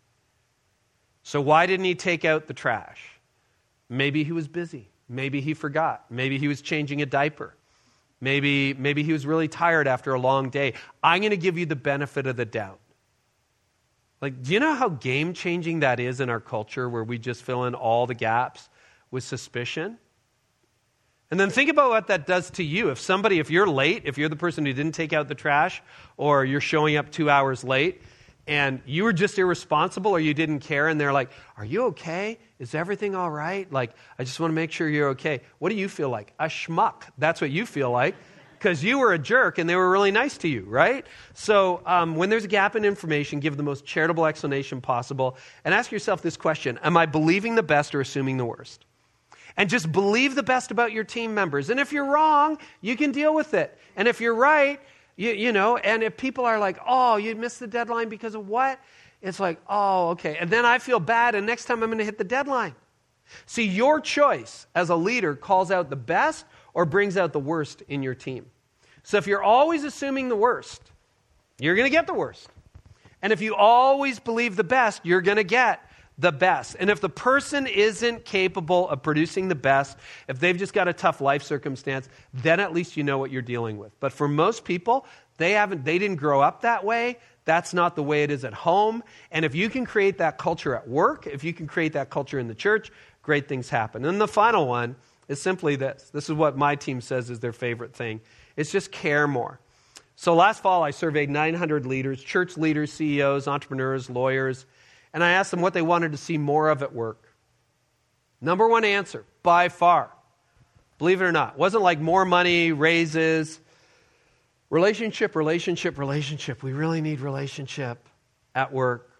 So why didn't he take out the trash? Maybe he was busy. Maybe he forgot. Maybe he was changing a diaper. Maybe, maybe he was really tired after a long day. I'm going to give you the benefit of the doubt. Like, do you know how game-changing that is in our culture, where we just fill in all the gaps with suspicion? And then think about what that does to you. If somebody, if you're late, if you're the person who didn't take out the trash, or you're showing up two hours late, and you were just irresponsible or you didn't care, and they're like, are you okay? Is everything all right? Like, I just want to make sure you're okay. What do you feel like? A schmuck. That's what you feel like, because you were a jerk and they were really nice to you, right? So um, when there's a gap in information, give the most charitable explanation possible, and ask yourself this question: am I believing the best or assuming the worst? And just believe the best about your team members. And if you're wrong, you can deal with it. And if you're right, you, you know, and if people are like, oh, you missed the deadline because of what? It's like, oh, okay. And then I feel bad, and next time I'm going to hit the deadline. See, your choice as a leader calls out the best or brings out the worst in your team. So if you're always assuming the worst, you're going to get the worst. And if you always believe the best, you're going to get the best. And if the person isn't capable of producing the best, if they've just got a tough life circumstance, then at least you know what you're dealing with. But for most people, they haven't, they didn't grow up that way. That's not the way it is at home. And if you can create that culture at work, if you can create that culture in the church, great things happen. And the final one is simply this. This is what my team says is their favorite thing. It's just care more. So last fall, I surveyed nine hundred leaders, church leaders, C E Os, entrepreneurs, lawyers, and I asked them what they wanted to see more of at work. Number one answer, by far, believe it or not, wasn't like more money, raises, relationship, relationship, relationship. We really need relationship at work.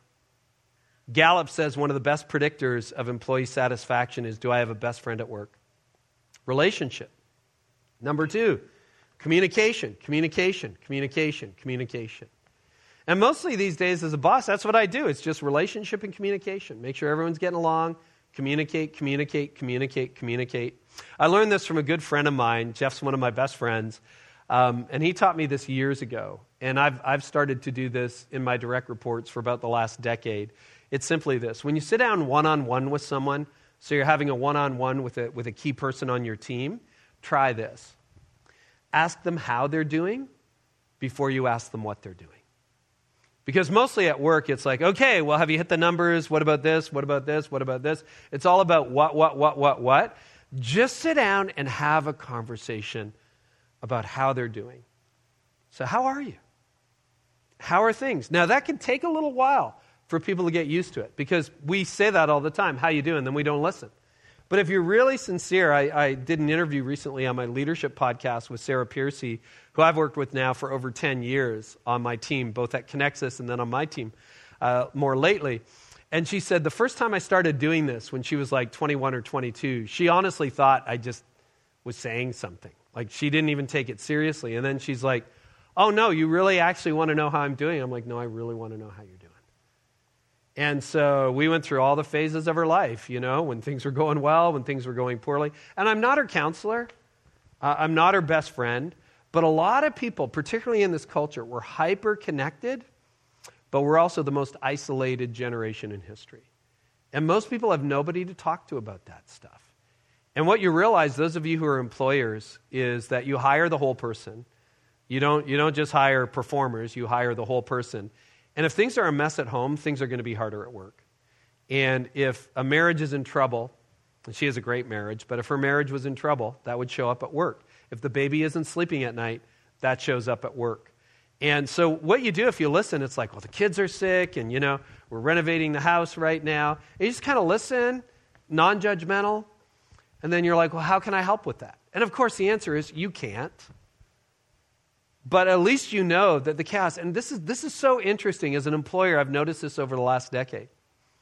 Gallup says one of the best predictors of employee satisfaction is, do I have a best friend at work? Relationship. Number two, communication, communication, communication, communication. And mostly these days as a boss, that's what I do. It's just relationship and communication. Make sure everyone's getting along. Communicate, communicate, communicate, communicate. I learned this from a good friend of mine. Jeff's one of my best friends. Um, and he taught me this years ago. And I've, I've started to do this in my direct reports for about the last decade. It's simply this. When you sit down one-on-one with someone, so you're having a one-on-one with a, with a key person on your team, try this. Ask them how they're doing before you ask them what they're doing. Because mostly at work, it's like, okay, well, have you hit the numbers? What about this? What about this? What about this? It's all about what, what, what, what, what. Just sit down and have a conversation about how they're doing. So how are you? How are things? Now, that can take a little while for people to get used to it, because we say that all the time, how you doing? Then we don't listen. But if you're really sincere, I, I did an interview recently on my leadership podcast with Sarah Piercy, who I've worked with now for over ten years on my team, both at Connexus and then on my team uh, more lately. And she said the first time I started doing this, when she was like twenty-one or twenty-two, she honestly thought I just was saying something. Like she didn't even take it seriously. And then she's like, oh no, you really actually want to know how I'm doing? I'm like, no, I really want to know how you're doing. And so we went through all the phases of her life, you know, when things were going well, when things were going poorly. And I'm not her counselor. Uh, I'm not her best friend. But a lot of people, particularly in this culture, we're hyper-connected, but we're also the most isolated generation in history. And most people have nobody to talk to about that stuff. And what you realize, those of you who are employers, is that you hire the whole person. You don't, you don't just hire performers, you hire the whole person. And if things are a mess at home, things are going to be harder at work. And if a marriage is in trouble, and she has a great marriage, but if her marriage was in trouble, that would show up at work. If the baby isn't sleeping at night, that shows up at work. And so what you do if you listen, it's like, well, the kids are sick, and, you know, we're renovating the house right now. And you just kind of listen, non-judgmental, and then you're like, well, how can I help with that? And, of course, the answer is you can't. But at least you know that the chaos, and this is this is so interesting as an employer, I've noticed this over the last decade.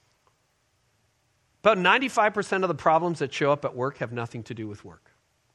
About ninety-five percent of the problems that show up at work have nothing to do with work.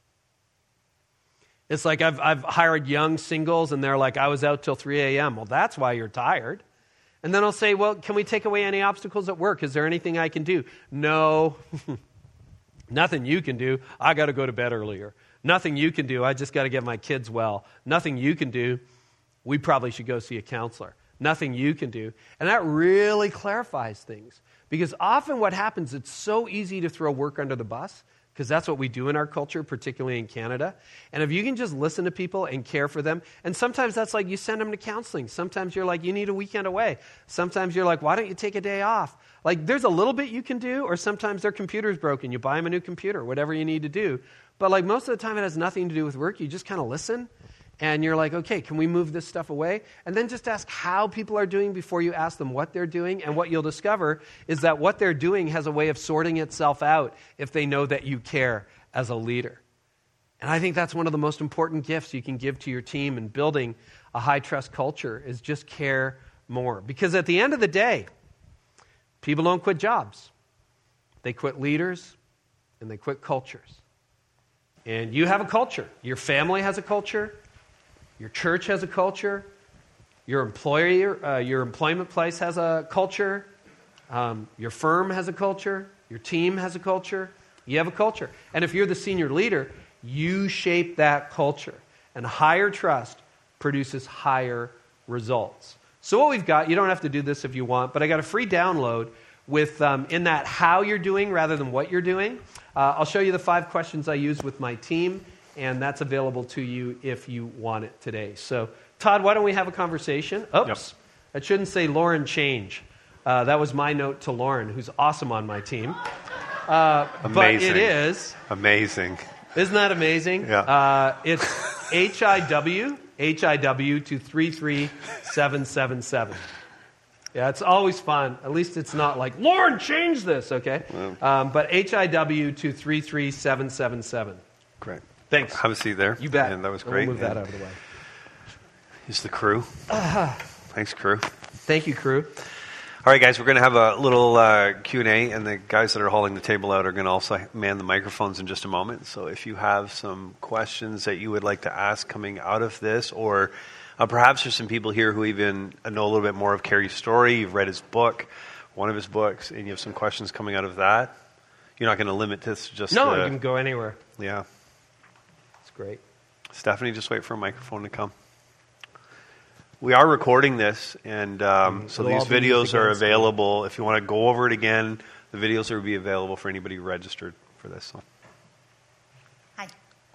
It's like I've, I've hired young singles, and they're like, I was out till three a.m. Well, that's why you're tired. And then I'll say, well, can we take away any obstacles at work? Is there anything I can do? No. Nothing you can do. I got to go to bed earlier. Nothing you can do. I just got to get my kids well. Nothing you can do. We probably should go see a counselor. Nothing you can do. And that really clarifies things. Because often what happens, it's so easy to throw work under the bus, because that's what we do in our culture, particularly in Canada. And if you can just listen to people and care for them, and sometimes that's like you send them to counseling. Sometimes you're like, you need a weekend away. Sometimes you're like, why don't you take a day off? Like, there's a little bit you can do, or sometimes their computer's broken. You buy them a new computer, whatever you need to do. But like most of the time, it has nothing to do with work. You just kind of listen, and you're like, okay, can we move this stuff away? And then just ask how people are doing before you ask them what they're doing. And what you'll discover is that what they're doing has a way of sorting itself out if they know that you care as a leader. And I think that's one of the most important gifts you can give to your team in building a high-trust culture, is just care more. Because at the end of the day, people don't quit jobs. They quit leaders, and they quit cultures. And you have a culture. Your family has a culture. Your church has a culture. Your employer, uh, your employment place has a culture. Um, your firm has a culture. Your team has a culture. You have a culture. And if you're the senior leader, you shape that culture. And higher trust produces higher results. So what we've got, you don't have to do this if you want, but I got a free download with um, in that how you're doing rather than what you're doing. Uh, I'll show you the five questions I use with my team, and that's available to you if you want it today. So, Todd, why don't we have a conversation? Oops, yep. That shouldn't say Lauren change. Uh, that was my note to Lauren, who's awesome on my team. Uh, amazing. But it is. Amazing. Isn't that amazing? Yeah. Uh, it's H I W, H I W to three three seven seven seven. Yeah, it's always fun. At least it's not like, Lauren, change this, okay? Yeah. Um, but H I W to three three seven seven seven. Great. Thanks. Have a seat there. You bet. And that was great. We'll move and that out of the way. Here's the crew. Uh, Thanks, crew. Thank you, crew. All right, guys, we're going to have a little uh, Q and A, and the guys that are hauling the table out are going to also man the microphones in just a moment. So if you have some questions that you would like to ask coming out of this, or uh, perhaps there's some people here who even know a little bit more of Kerry's story, you've read his book, one of his books, and you have some questions coming out of that, you're not going to limit this to just... No, the, you can go anywhere. Yeah. It's great. Stephanie, just wait for a microphone to come. We are recording this, and um, mm-hmm. so It'll these videos are available. If you want to go over it again, the videos will be available for anybody registered for this. So. Hi.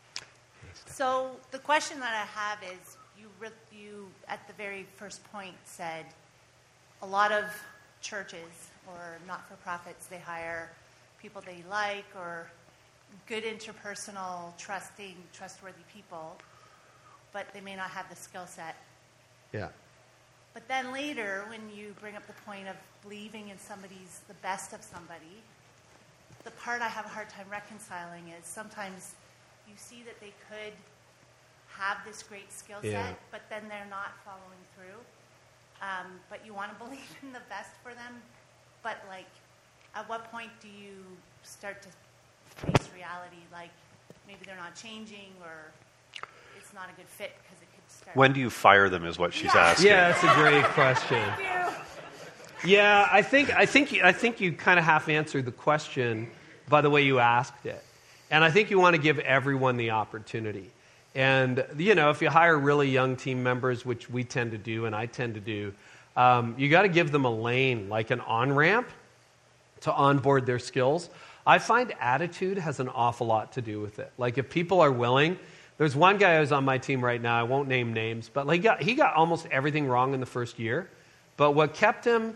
So the question that I have is, you, re- you at the very first point said a lot of churches or not-for-profits, they hire people they like or good interpersonal, trusting, trustworthy people, but they may not have the skill set. Yeah. But then later, when you bring up the point of believing in somebody's the best of somebody, the part I have a hard time reconciling is sometimes you see that they could have this great skill set, yeah. but then they're not following through. Um, but you want to believe in the best for them. But like, at what point do you start to face reality? Like, maybe they're not changing, or it's not a good fit because it could start. When do you fire them is what she's yeah. asking. Yeah, that's a great question. Thank you. Yeah, I think I think I think you kind of half answered the question by the way you asked it, and I think you want to give everyone the opportunity. And you know, if you hire really young team members, which we tend to do, and I tend to do, um, you got to give them a lane, like an on ramp, to onboard their skills. I find attitude has an awful lot to do with it. Like if people are willing. There's one guy who's on my team right now. I won't name names, but like he got, he got almost everything wrong in the first year. But what kept him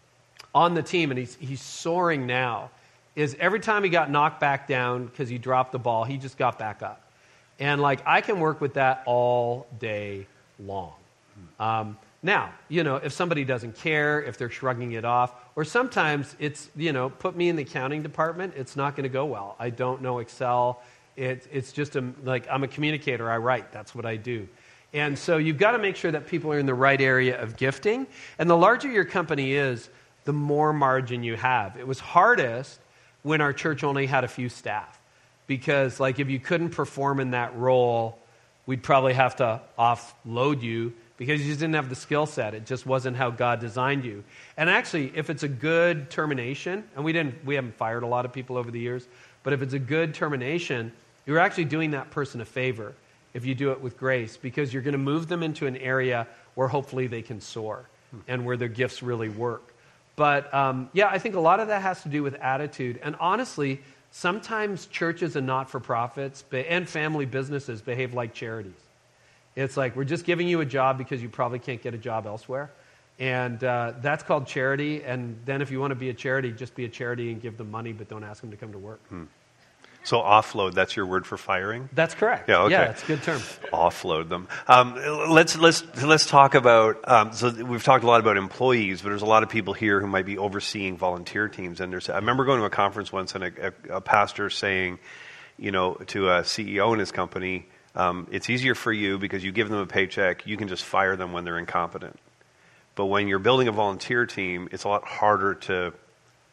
on the team, and he's he's soaring now, is every time he got knocked back down because he dropped the ball, he just got back up. And like I can work with that all day long. Um, now, you know, if somebody doesn't care, if they're shrugging it off, or sometimes it's, you know, put me in the accounting department, it's not going to go well. I don't know Excel. It, it's just a, like I'm a communicator. I write. That's what I do. And so you've got to make sure that people are in the right area of gifting. And the larger your company is, the more margin you have. It was hardest when our church only had a few staff. Because like if you couldn't perform in that role, we'd probably have to offload you because you just didn't have the skill set. It just wasn't how God designed you. And actually, if it's a good termination, and we didn't, we haven't fired a lot of people over the years, but if it's a good termination, you're actually doing that person a favor if you do it with grace, because you're going to move them into an area where hopefully they can soar and where their gifts really work. But um, yeah, I think a lot of that has to do with attitude. And honestly, sometimes churches and not-for-profits and family businesses behave like charities. It's like, we're just giving you a job because you probably can't get a job elsewhere. And uh, that's called charity. And then if you want to be a charity, just be a charity and give them money, but don't ask them to come to work. Hmm. So offload, that's your word for firing? That's correct. Yeah, okay. Yeah, it's a good term. Offload them. Um, let's let's let's talk about. Um, so we've talked a lot about employees, but there's a lot of people here who might be overseeing volunteer teams. And there's, I remember going to a conference once and a, a, a pastor saying, you know, to a C E O in his company, um, it's easier for you because you give them a paycheck. You can just fire them when they're incompetent. But when you're building a volunteer team, it's a lot harder to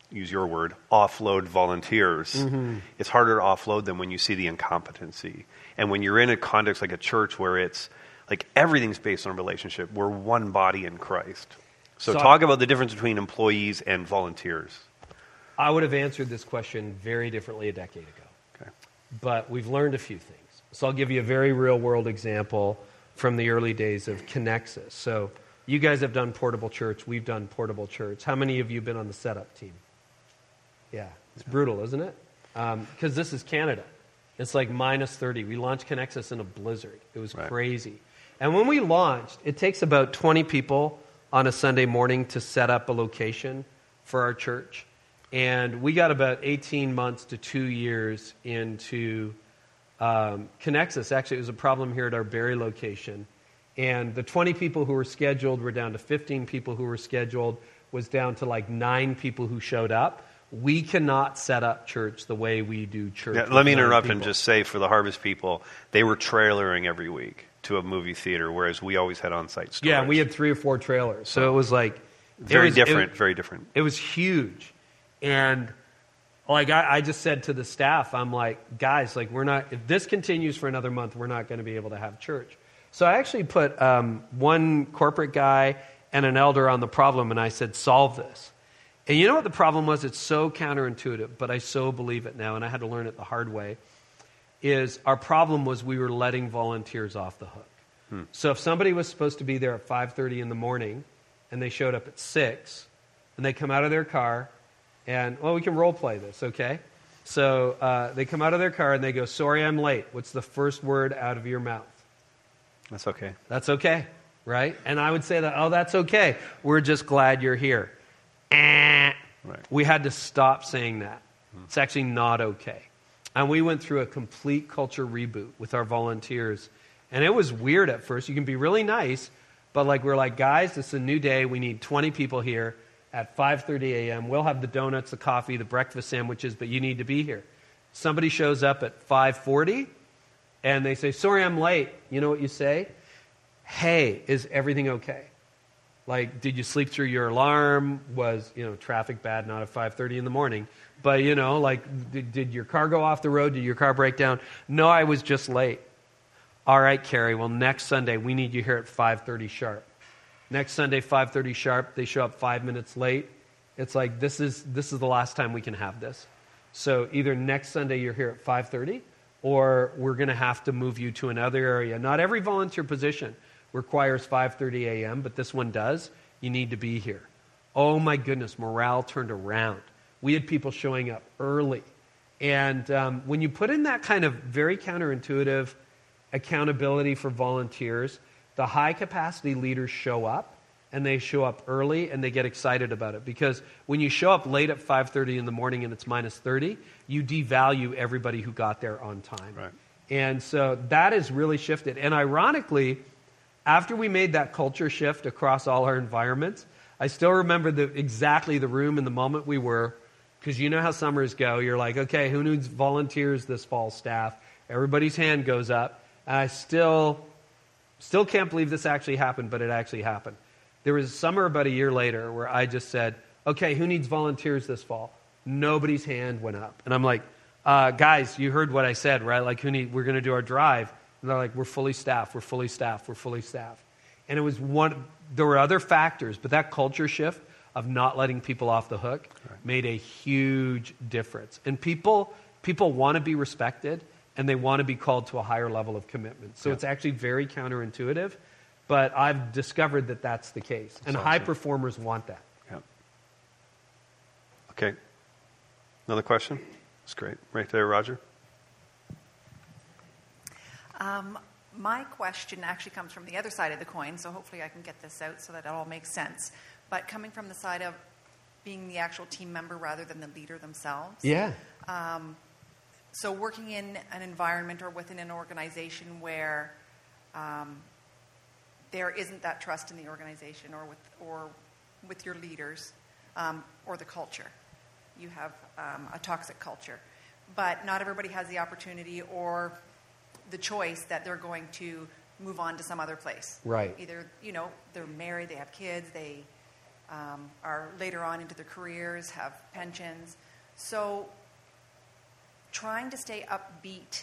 use your word, offload volunteers. Mm-hmm. It's harder to offload them when you see the incompetency. And when you're in a context like a church where it's like everything's based on a relationship, we're one body in Christ. So, so talk about the difference between employees and volunteers. I would have answered this question very differently a decade ago. Okay. But we've learned a few things. So I'll give you a very real-world example from the early days of Connexus. So you guys have done Portable Church. We've done Portable Church. How many of you have been on the setup team? Yeah. It's brutal, isn't it? Because um, this is Canada. It's like minus thirty. We launched Connexus in a blizzard. It was right. crazy. And when we launched, it takes about twenty people on a Sunday morning to set up a location for our church. And we got about eighteen months to two years into um, Connexus. Actually, it was a problem here at our Barrie location. And the twenty people who were scheduled were down to fifteen people who were scheduled, was down to like nine people who showed up. We cannot set up church the way we do church. Yeah, let me interrupt people. and just say for the Harvest people, they were trailering every week to a movie theater, whereas we always had on-site storage. Yeah, we had three or four trailers. So it was like... Very was, different, it, very different. It was huge. And like I, I just said to the staff, I'm like, guys, like we're not... If this continues for another month, we're not going to be able to have church. So I actually put um, one corporate guy and an elder on the problem, and I said, solve this. And you know what the problem was? It's so counterintuitive, but I so believe it now, and I had to learn it the hard way, is our problem was we were letting volunteers off the hook. Hmm. So if somebody was supposed to be there at five thirty in the morning, and they showed up at six, and they come out of their car, and, well, we can role play this, okay? So uh, they come out of their car, and they go, sorry, I'm late. What's the first word out of your mouth? That's okay. That's okay, right? And I would say that, oh, that's okay. We're just glad you're here. Eh. Right. We had to stop saying that. Hmm. It's actually not okay. And we went through a complete culture reboot with our volunteers. And it was weird at first. You can be really nice, but like we're like, guys, this is a new day. We need twenty people here at five thirty a.m. We'll have the donuts, the coffee, the breakfast sandwiches, but you need to be here. Somebody shows up at five forty, and they say, sorry, I'm late. You know what you say? Hey, is everything okay? Like, did you sleep through your alarm? Was, you know, traffic bad, not at five thirty in the morning? But, you know, like, did, did your car go off the road? Did your car break down? No, I was just late. All right, Carrie, well, next Sunday, we need you here at five thirty sharp. Next Sunday, five thirty sharp, they show up five minutes late. It's like, this is this is the last time we can have this. So either next Sunday you're here at five thirty, or we're going to have to move you to another area. Not every volunteer position requires five thirty a.m., but this one does. You need to be here. Oh my goodness, morale turned around. We had people showing up early. And um, when you put in that kind of very counterintuitive accountability for volunteers, the high capacity leaders show up, and they show up early, and they get excited about it. Because when you show up late at five thirty in the morning and it's minus thirty, you devalue everybody who got there on time. Right. And so that has really shifted. And ironically, after we made that culture shift across all our environments, I still remember the, exactly the room and the moment we were, because you know how summers go. You're like, okay, who needs volunteers this fall, staff? Everybody's hand goes up. And I still, still can't believe this actually happened, but it actually happened. There was a summer about a year later where I just said, okay, who needs volunteers this fall? Nobody's hand went up. And I'm like, uh, guys, you heard what I said, right? Like, who need? We're going to do our drive. And they're like, we're fully staffed, we're fully staffed, we're fully staffed. And it was one, there were other factors, but that culture shift of not letting people off the hook right. made a huge difference. And people people want to be respected, and they want to be called to a higher level of commitment. So yeah. it's actually very counterintuitive, but I've discovered that that's the case. That's and awesome. High performers want that. Yeah. Okay. Another question? That's great. Right there, Roger. Um, my question actually comes from the other side of the coin, so hopefully I can get this out so that it all makes sense. But coming from the side of being the actual team member rather than the leader themselves. Yeah. Um, so working in an environment or within an organization where um, there isn't that trust in the organization or with or with your leaders um, or the culture. You have um, a toxic culture. But not everybody has the opportunity or the choice that they're going to move on to some other place. Right. Either, you know, they're married, they have kids, they um, are later on into their careers, have pensions. So trying to stay upbeat,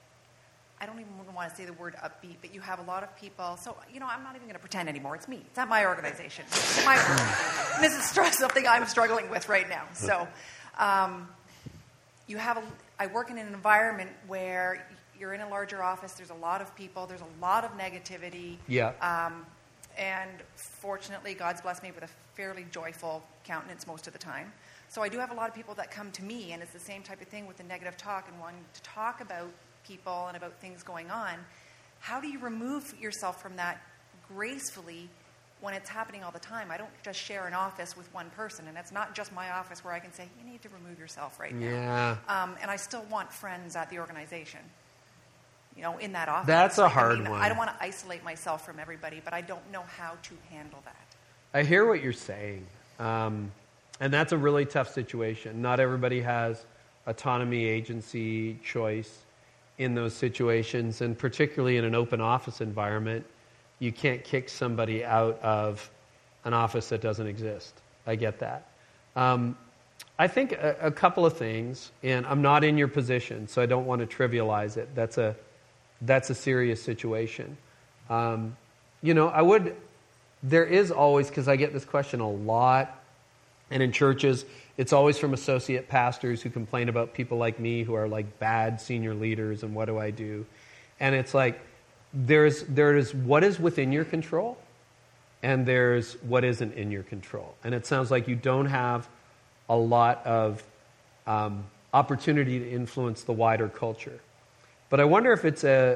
I don't even want to say the word upbeat, but you have a lot of people. So, you know, I'm not even going to pretend anymore. It's me. It's not my organization. It's my, this is str- something I'm struggling with right now. So um, you have a, I work in an environment where you're in a larger office. There's a lot of people. There's a lot of negativity. Yeah. Um, and fortunately, God's blessed me with a fairly joyful countenance most of the time. So I do have a lot of people that come to me, and it's the same type of thing with the negative talk and wanting to talk about people and about things going on. How do you remove yourself from that gracefully when it's happening all the time? I don't just share an office with one person, and it's not just my office where I can say, you need to remove yourself right now. Yeah. Um, and I still want friends at the organization, you know, in that office. That's a Like, hard I mean, one. I don't want to isolate myself from everybody, but I don't know how to handle that. I hear what you're saying. Um, and that's a really tough situation. Not everybody has autonomy, agency, choice in those situations. And particularly in an open office environment, you can't kick somebody out of an office that doesn't exist. I get that. Um, I think a, a couple of things, and I'm not in your position, so I don't want to trivialize it. That's a that's a serious situation. Um, you know, I would, there is always, because I get this question a lot, and in churches, it's always from associate pastors who complain about people like me who are like bad senior leaders, and what do I do? And it's like, there's there's what is within your control, and there's what isn't in your control. And it sounds like you don't have a lot of um, opportunity to influence the wider culture. But I wonder if it's a,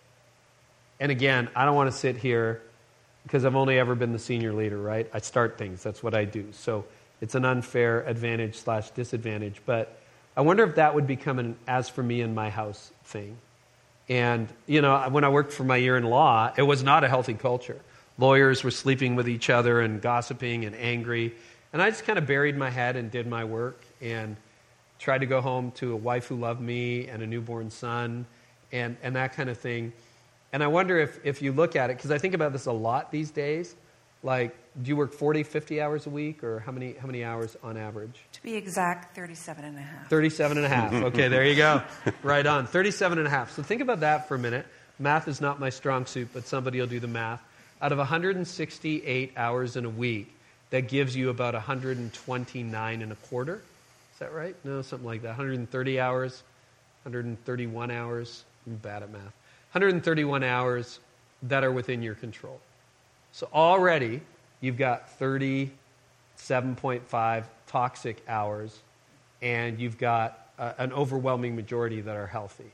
and again, I don't want to sit here because I've only ever been the senior leader, right? I start things. That's what I do. So it's an unfair advantage slash disadvantage. But I wonder if that would become an as for me in my house thing. And, you know, when I worked for my year in law, it was not a healthy culture. Lawyers were sleeping with each other and gossiping and angry. And I just kind of buried my head and did my work and tried to go home to a wife who loved me and a newborn son and, and that kind of thing. And I wonder if, if you look at it, because I think about this a lot these days, like, do you work forty, fifty hours a week, or how many how many hours on average? To be exact, thirty-seven and a half. thirty-seven and a half. Okay, there you go. Right on. thirty-seven and a half. So think about that for a minute. Math is not my strong suit, but somebody will do the math. Out of one hundred sixty-eight hours in a week, that gives you about one hundred twenty-nine and a quarter. Is that right? No, something like that. one hundred thirty hours, one hundred thirty-one hours. I'm bad at math. one hundred thirty-one hours that are within your control. So already you've got thirty-seven point five toxic hours, and you've got uh, an overwhelming majority that are healthy.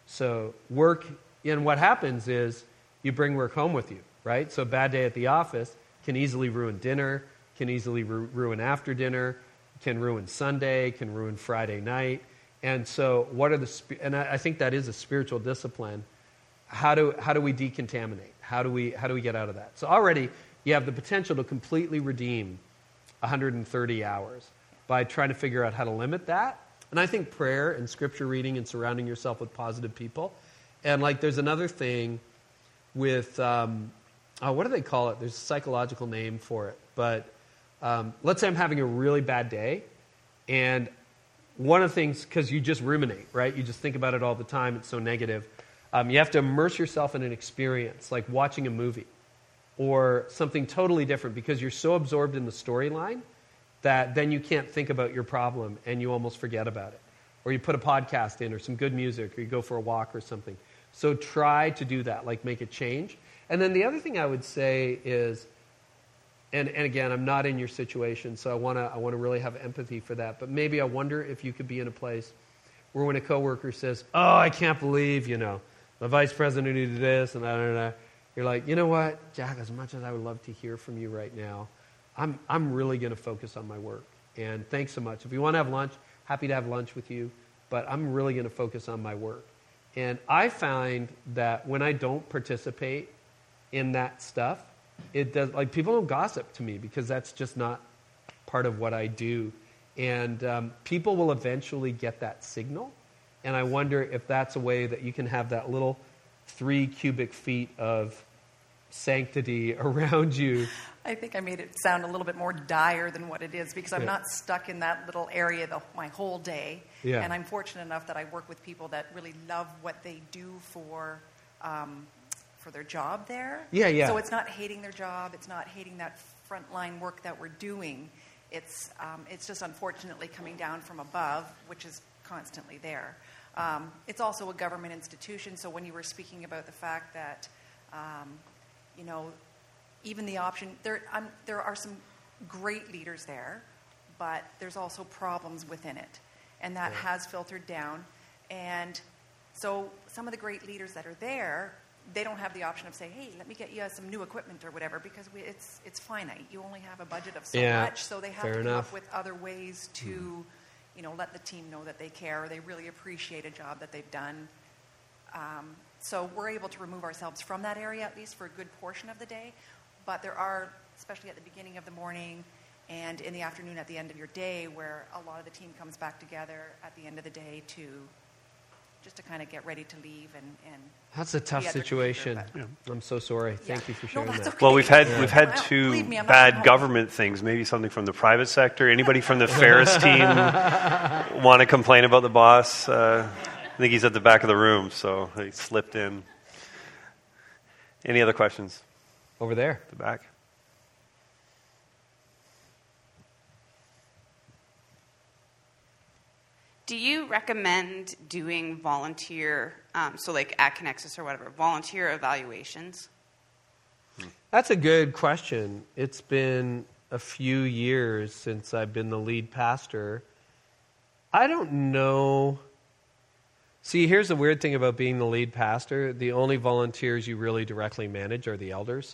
So work, and what happens is you bring work home with you, right? So a bad day at the office can easily ruin dinner, can easily ru- ruin after dinner, can ruin Sunday, can ruin Friday night. And so what are the, sp- and I, I think that is a spiritual discipline. How do how do we decontaminate? How do we how do we get out of that? So already you have the potential to completely redeem one hundred thirty hours by trying to figure out how to limit that. And I think prayer and scripture reading and surrounding yourself with positive people. And like there's another thing with, um, oh, what do they call it? There's a psychological name for it. But um, let's say I'm having a really bad day, and one of the things, because you just ruminate, right? You just think about it all the time. It's so negative. Um, you have to immerse yourself in an experience, like watching a movie or something totally different, because you're so absorbed in the storyline that then you can't think about your problem and you almost forget about it. Or you put a podcast in or some good music, or you go for a walk or something. So try to do that, like make a change. And then the other thing I would say is, and, and again, I'm not in your situation, so I want to I want to really have empathy for that. But maybe I wonder if you could be in a place where when a coworker says, "Oh, I can't believe, you know, the vice president did this and that and that," you're like, you know what, Jack? As much as I would love to hear from you right now, I'm I'm really going to focus on my work. And thanks so much. If you want to have lunch, happy to have lunch with you. But I'm really going to focus on my work. And I find that when I don't participate in that stuff, it does, like, people don't gossip to me because that's just not part of what I do. And um, people will eventually get that signal. And I wonder if that's a way that you can have that little three cubic feet of sanctity around you. I think I made it sound a little bit more dire than what it is because I'm Yeah. not stuck in that little area the, my whole day. Yeah. And I'm fortunate enough that I work with people that really love what they do for um, for their job there. Yeah, yeah. So it's not hating their job. It's not hating that frontline work that we're doing. It's um, it's just unfortunately coming down from above, which is constantly there. Um, it's also a government institution. So when you were speaking about the fact that, um, you know, even the option, there, um, there are some great leaders there, but there's also problems within it. And that yeah. has filtered down. And so some of the great leaders that are there, they don't have the option of saying, hey, let me get you some new equipment or whatever, because we, it's it's finite. You only have a budget of so yeah, much, so they have to come enough. up with other ways to, mm. you know, let the team know that they care, or they really appreciate a job that they've done. Um, so we're able to remove ourselves from that area, at least for a good portion of the day. But there are, especially at the beginning of the morning and in the afternoon at the end of your day, where a lot of the team comes back together at the end of the day to just to kind of get ready to leave. And, and That's a tough situation. Yeah. I'm so sorry. Yeah. Thank you for No, sharing that's that. okay. Well, we've had Yeah. we've had Well, two believe me, I'm not bad home. government things. Maybe something from the private sector. Anybody from the Ferris team want to complain about the boss? Uh, I think he's at the back of the room, so he slipped in. Any other questions? Over there. At the back. Do you recommend doing volunteer, um, so like at Connexus or whatever, volunteer evaluations? That's a good question. It's been a few years since I've been the lead pastor. I don't know. See, here's the weird thing about being the lead pastor. The only volunteers you really directly manage are the elders.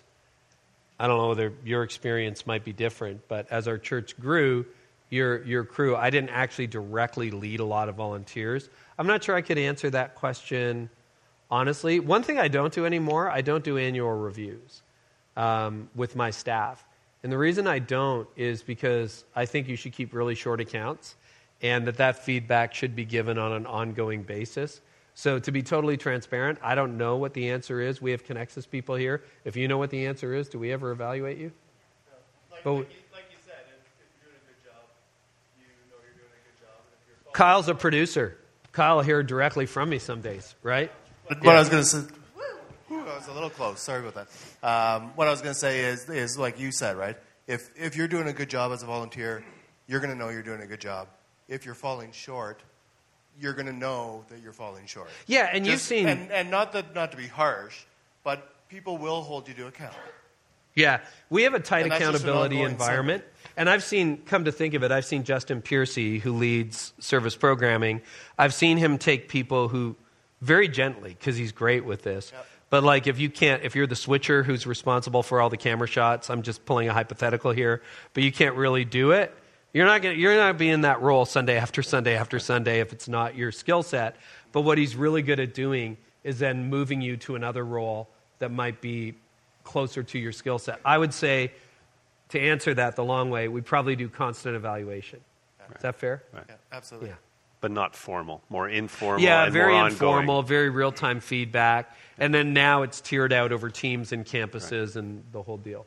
I don't know whether your experience might be different, but as our church grew, your your crew, I didn't actually directly lead a lot of volunteers. I'm not sure I could answer that question honestly. One thing I don't do anymore, I don't do annual reviews um, with my staff. And the reason I don't is because I think you should keep really short accounts and that that feedback should be given on an ongoing basis. So to be totally transparent, I don't know what the answer is. We have Connexus people here. If you know what the answer is, do we ever evaluate you? No. Like, but, like, you, like you said, if, if you're doing a good job, you know you're doing a good job. And if you're following Kyle's a producer. Kyle will hear directly from me some days, right? What Yeah. I was going to say, whew, I was a little close. Sorry about that. Um, what I was going to say is, is like you said, right? If if you're doing a good job as a volunteer, you're going to know you're doing a good job. If you're falling short, you're going to know that you're falling short. Yeah, and you've Just- seen... and, and not that not to be harsh, but people will hold you to account. Yeah, we have a tight And that's just an accountability ongoing environment. And I've seen, come to think of it, I've seen Justin Piercy, who leads service programming. I've seen him take people who, very gently, because he's great with this, Yep. but like if you can't, if you're the switcher who's responsible for all the camera shots, I'm just pulling a hypothetical here, but you can't really do it, you're not gonna, you're not be in that role Sunday after Sunday after Sunday if it's not your skill set. But what he's really good at doing is then moving you to another role that might be closer to your skill set. I would say, to answer that the long way, we probably do constant evaluation. Is that fair? Right. Yeah, absolutely. Yeah. But not formal, more informal Yeah, and very more informal, ongoing. very real-time feedback. And then now it's tiered out over teams and campuses and the whole deal.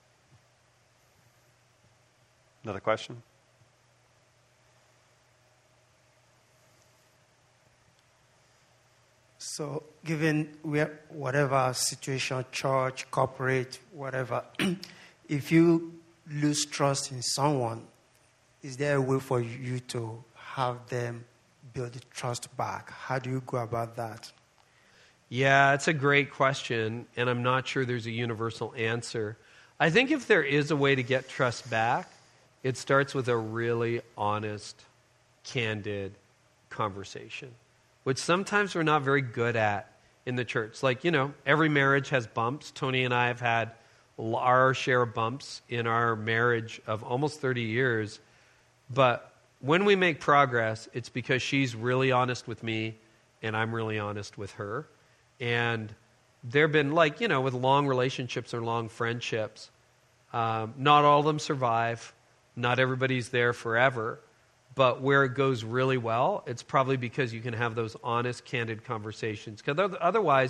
Another question? So, given where, whatever situation, church, corporate, whatever, if you lose trust in someone, is there a way for you to have them build the trust back? How do you go about that? Yeah, it's a great question, and I'm not sure there's a universal answer. I think if there is a way to get trust back, it starts with a really honest, candid conversation, which sometimes we're not very good at in the church. Like, you know, every marriage has bumps. Tony and I have had our share of bumps in our marriage of almost thirty years. But when we make progress, it's because she's really honest with me and I'm really honest with her. And there have been, like, you know, with long relationships or long friendships, um, not all of them survive. Not everybody's there forever. But where it goes really well, it's probably because you can have those honest, candid conversations. Because otherwise,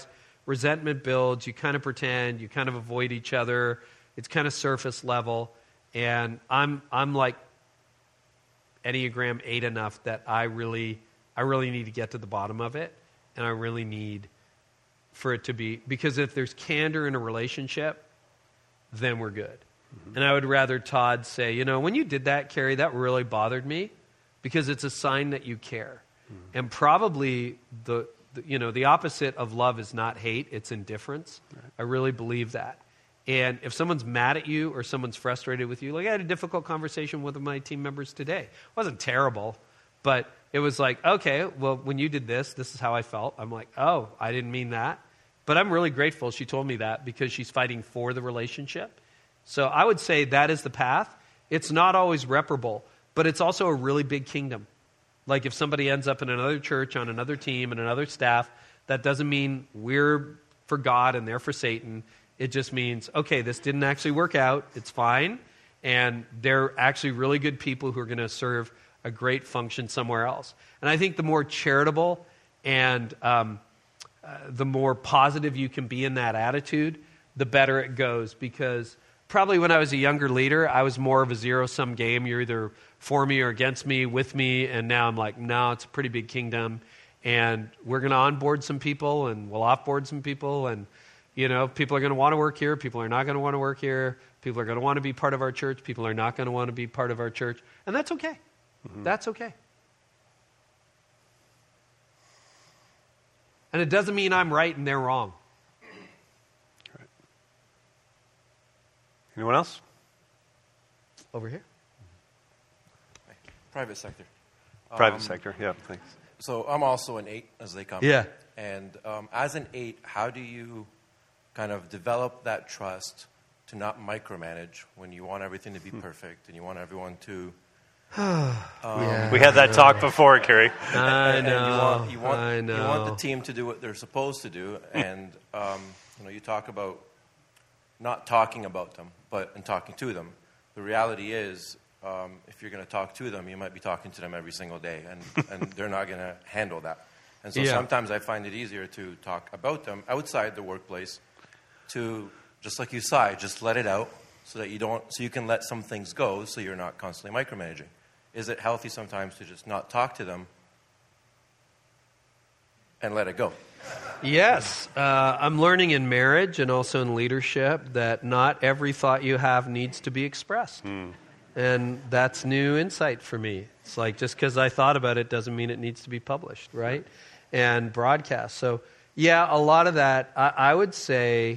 resentment builds, you kind of pretend, you kind of avoid each other. It's kind of surface level. And I'm I'm like Enneagram eight enough that I really I really need to get to the bottom of it, and I really need for it to be, because if there's candor in a relationship, then we're good. Mm-hmm. And I would rather Todd say, you know, when you did that, Carrie, that really bothered me, because it's a sign that you care. Mm-hmm. And probably the, the you know the opposite of love is not hate, it's indifference. Right. I really believe that. And if someone's mad at you or someone's frustrated with you, like I had a difficult conversation with one of my team members today. It wasn't terrible, but it was like, okay, well, when you did this, this is how I felt. I'm like, oh, I didn't mean that. But I'm really grateful she told me that, because she's fighting for the relationship. So I would say that is the path. It's not always reparable, but it's also a really big kingdom. Like if somebody ends up in another church, on another team, and another staff, that doesn't mean we're for God and they're for Satan. It just means, okay, this didn't actually work out. It's fine. And they're actually really good people who are going to serve a great function somewhere else. And I think the more charitable and um, uh, the more positive you can be in that attitude, the better it goes. Because probably when I was a younger leader, I was more of a zero-sum game. You're either for me or against me, with me. And now I'm like, no, it's a pretty big kingdom. And we're going to onboard some people, and we'll offboard some people, and you know, people are going to want to work here. People are not going to want to work here. People are going to want to be part of our church. People are not going to want to be part of our church. And that's okay. Mm-hmm. That's okay. And it doesn't mean I'm right and they're wrong. Right. Anyone else? Over here. Private sector. Private um, sector, yeah, thanks. So I'm also an eight, as they come. Yeah. And um, as an eight, how do you kind of develop that trust to not micromanage when you want everything to be perfect and you want everyone to... Um, yeah. We had that talk before, Carrie. I and, know. And you want, you want, I know. You want the team to do what they're supposed to do, and um, you know, you talk about not talking about them, but and talking to them. The reality is, um, if you're going to talk to them, you might be talking to them every single day, and, and they're not going to handle that. And so yeah. sometimes I find it easier to talk about them outside the workplace, to just like you sigh, just let it out, so that you don't, so you can let some things go, so you're not constantly micromanaging. Is it healthy sometimes to just not talk to them and let it go? Yes. Uh, I'm learning in marriage and also in leadership that not every thought you have needs to be expressed. Mm. And that's new insight for me. It's like just because I thought about it doesn't mean it needs to be published, right? And broadcast. So, yeah, a lot of that, I, I would say,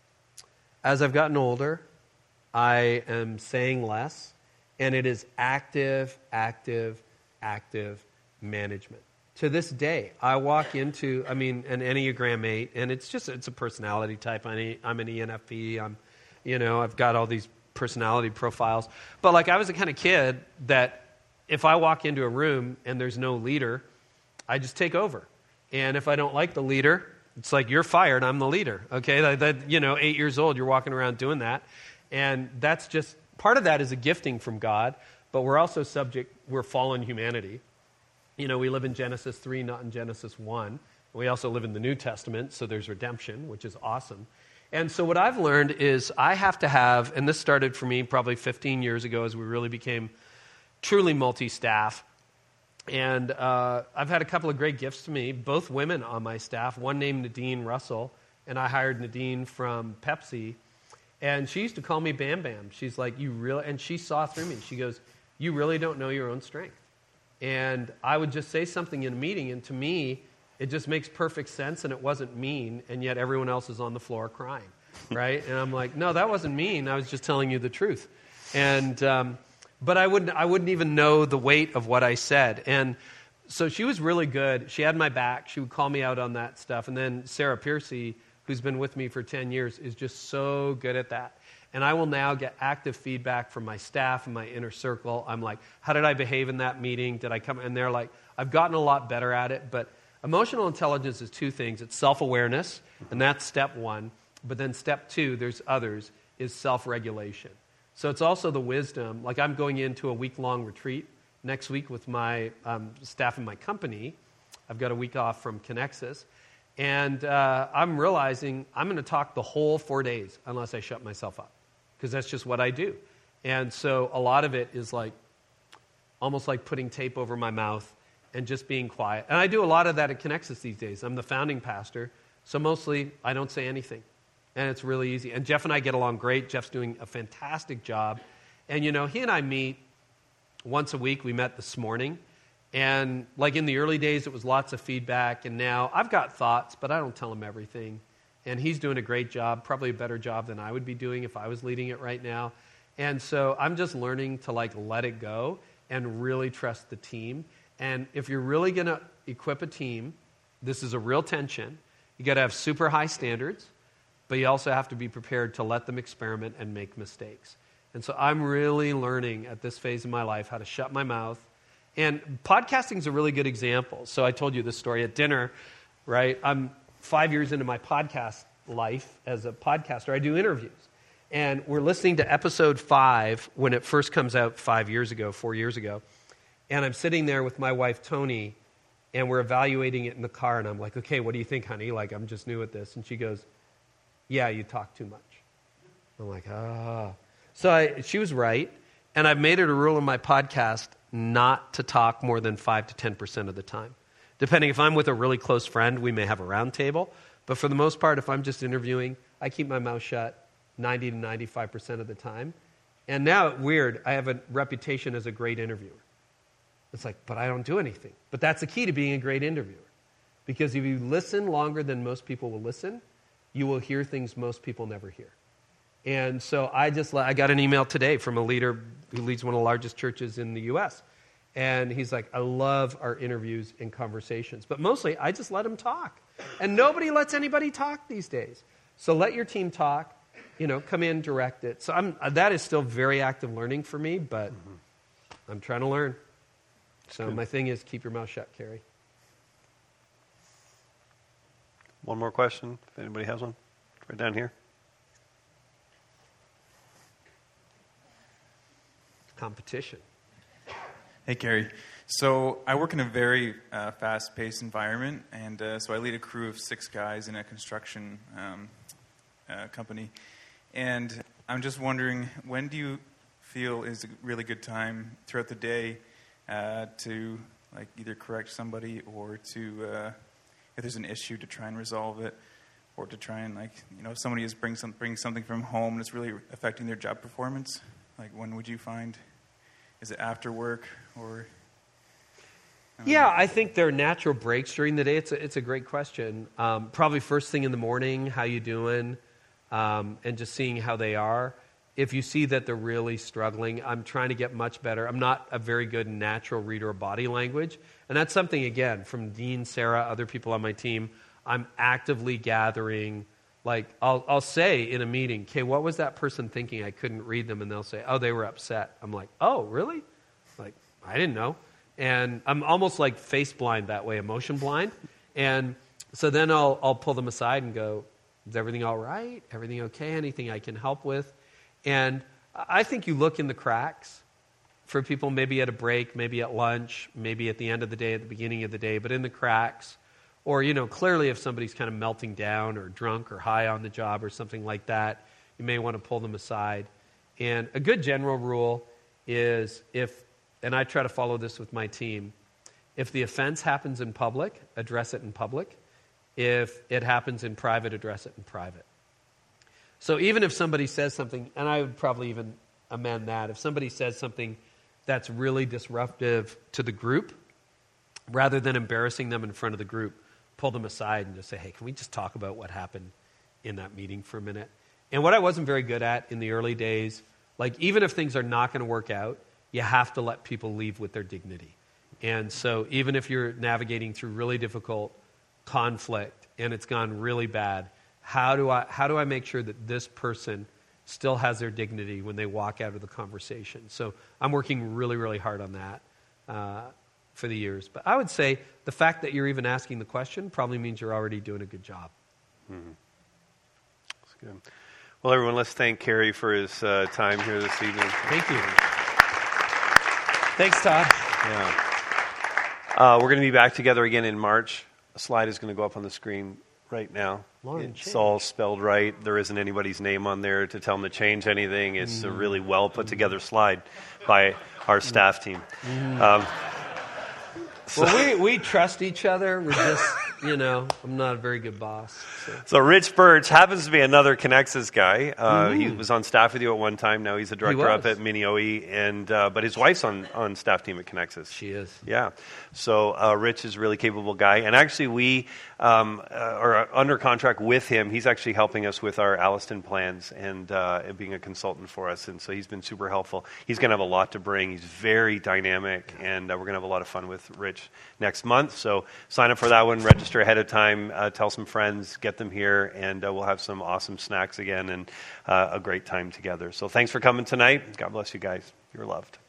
as I've gotten older, I am saying less. And it is active, active, active management. To this day, I walk into, I mean, an Enneagram eight, and it's just, it's a personality type. I'm an E N F P. I'm, you know, I've got all these personality profiles. But like, I was the kind of kid that if I walk into a room and there's no leader, I just take over. And if I don't like the leader, it's like, you're fired, I'm the leader. Okay, that, that you know, eight years old, you're walking around doing that. And that's just, part of that is a gifting from God, but we're also subject, we're fallen humanity. You know, we live in Genesis three, not in Genesis one. We also live in the New Testament, so there's redemption, which is awesome. And so what I've learned is I have to have, and this started for me probably fifteen years ago as we really became truly multi-staff. And uh, I've had a couple of great gifts to me, both women on my staff, one named Nadine Russell, and I hired Nadine from Pepsi. And she used to call me Bam Bam. She's like, you really, and she saw through me. She goes, you really don't know your own strength. And I would just say something in a meeting, and to me, it just makes perfect sense, and it wasn't mean, and yet everyone else is on the floor crying, right? And I'm like, no, that wasn't mean. I was just telling you the truth. And um, but I wouldn't, I wouldn't even know the weight of what I said. And so she was really good. She had my back. She would call me out on that stuff. And then Sarah Piercy, who's been with me for ten years, is just so good at that. And I will now get active feedback from my staff and my inner circle. I'm like, how did I behave in that meeting? Did I come? And they're like, I've gotten a lot better at it. But emotional intelligence is two things. It's self-awareness, and that's step one. But then step two, there's others, is self-regulation. So it's also the wisdom. Like I'm going into a week-long retreat next week with my um, staff in my company. I've got a week off from Connexus. And uh, I'm realizing I'm going to talk the whole four days unless I shut myself up, because that's just what I do. And so a lot of it is like almost like putting tape over my mouth and just being quiet. And I do a lot of that at Connexus these days. I'm the founding pastor, so mostly I don't say anything. And it's really easy. And Jeff and I get along great. Jeff's doing a fantastic job. And, you know, he and I meet once a week. We met this morning. And like in the early days, it was lots of feedback. And now I've got thoughts, but I don't tell him everything. And he's doing a great job, probably a better job than I would be doing if I was leading it right now. And so I'm just learning to like let it go and really trust the team. And if you're really going to equip a team, this is a real tension. You got to have super high standards, but you also have to be prepared to let them experiment and make mistakes. And so I'm really learning at this phase of my life how to shut my mouth. And podcasting is a really good example. So I told you this story at dinner, right? I'm five years into my podcast life as a podcaster. I do interviews. And we're listening to episode five when it first comes out five years ago, four years ago. And I'm sitting there with my wife, Tony, and we're evaluating it in the car. And I'm like, okay, what do you think, honey? Like, I'm just new at this. And she goes, yeah, you talk too much. I'm like, ah. So I, she was right. And I've made it a rule in my podcast not to talk more than five to ten percent of the time. Depending if I'm with a really close friend, we may have a round table. But for the most part, if I'm just interviewing, I keep my mouth shut ninety to ninety-five percent of the time. And now, weird, I have a reputation as a great interviewer. It's like, but I don't do anything. But that's the key to being a great interviewer. Because if you listen longer than most people will listen, you will hear things most people never hear. And so I just, I got an email today from a leader who leads one of the largest churches in the U S And he's like, I love our interviews and conversations. But mostly, I just let them talk. And nobody lets anybody talk these days. So let your team talk. You know, come in, direct it. So I'm, that is still very active learning for me, but mm-hmm. I'm trying to learn. So Good. My thing is keep your mouth shut, Carrie. One more question, if anybody has one. Right down here. Competition. Hey, Carrie. So I work in a very uh, fast-paced environment, and uh, so I lead a crew of six guys in a construction um, uh, company. And I'm just wondering, when do you feel is a really good time throughout the day uh, to like either correct somebody or to, uh, if there's an issue, to try and resolve it, or to try and like, you know, if somebody is bringing some, bringing something from home and it's really affecting their job performance, like when would you find, is it after work or? I Yeah, know. I think there are natural breaks during the day. It's a, it's a great question. Um, probably first thing in the morning, how you doing? Um, and just seeing how they are. If you see that they're really struggling, I'm trying to get much better. I'm not a very good natural reader of body language. And that's something, again, from Dean, Sarah, other people on my team, I'm actively gathering. Like, I'll, I'll say in a meeting, okay, what was that person thinking? I couldn't read them. And they'll say, oh, they were upset. I'm like, oh, really? Like, I didn't know. And I'm almost like face blind that way, emotion blind. And so then I'll, I'll pull them aside and go, is everything all right? Everything okay? Anything I can help with? And I think you look in the cracks for people, maybe at a break, maybe at lunch, maybe at the end of the day, at the beginning of the day, but in the cracks. Or, you know, clearly if somebody's kind of melting down or drunk or high on the job or something like that, you may want to pull them aside. And a good general rule is if, and I try to follow this with my team, if the offense happens in public, address it in public. If it happens in private, address it in private. So even if somebody says something, and I would probably even amend that, if somebody says something that's really disruptive to the group, rather than embarrassing them in front of the group, pull them aside and just say, hey, can we just talk about what happened in that meeting for a minute? And what I wasn't very good at in the early days, like even if things are not going to work out, you have to let people leave with their dignity. And so even if you're navigating through really difficult conflict and it's gone really bad, how do I how do I make sure that this person still has their dignity when they walk out of the conversation? So I'm working really, really hard on that uh, for the years. But I would say the fact that you're even asking the question probably means you're already doing a good job. Mm-hmm. That's good. Well, everyone, let's thank Carrie for his uh, time here this evening. Thank you. Thanks, Todd. Yeah. Uh, we're going to be back together again in March. A slide is going to go up on the screen. right now. Lauren It's Change. all spelled right. There isn't anybody's name on there to tell them to change anything. It's a really well put together slide by our staff team. Um, so, Well, we, we trust each other. We're just, you know, I'm not a very good boss. So. so Rich Birch happens to be another Connexus guy. Uh, He was on staff with you at one time. Now he's a director up was. at Minneoe, and uh, but his wife's on, on staff team at Connexus. She is. Yeah. So uh, Rich is a really capable guy. And actually we um, uh, are under contract with him. He's actually helping us with our Alliston plans and uh, being a consultant for us. And so he's been super helpful. He's going to have a lot to bring. He's very dynamic, and uh, we're going to have a lot of fun with Rich next month. So sign up for that one. Register ahead of time. Uh, tell some friends. Get them here. And uh, we'll have some awesome snacks again and uh, a great time together. So thanks for coming tonight. God bless you guys. You're loved.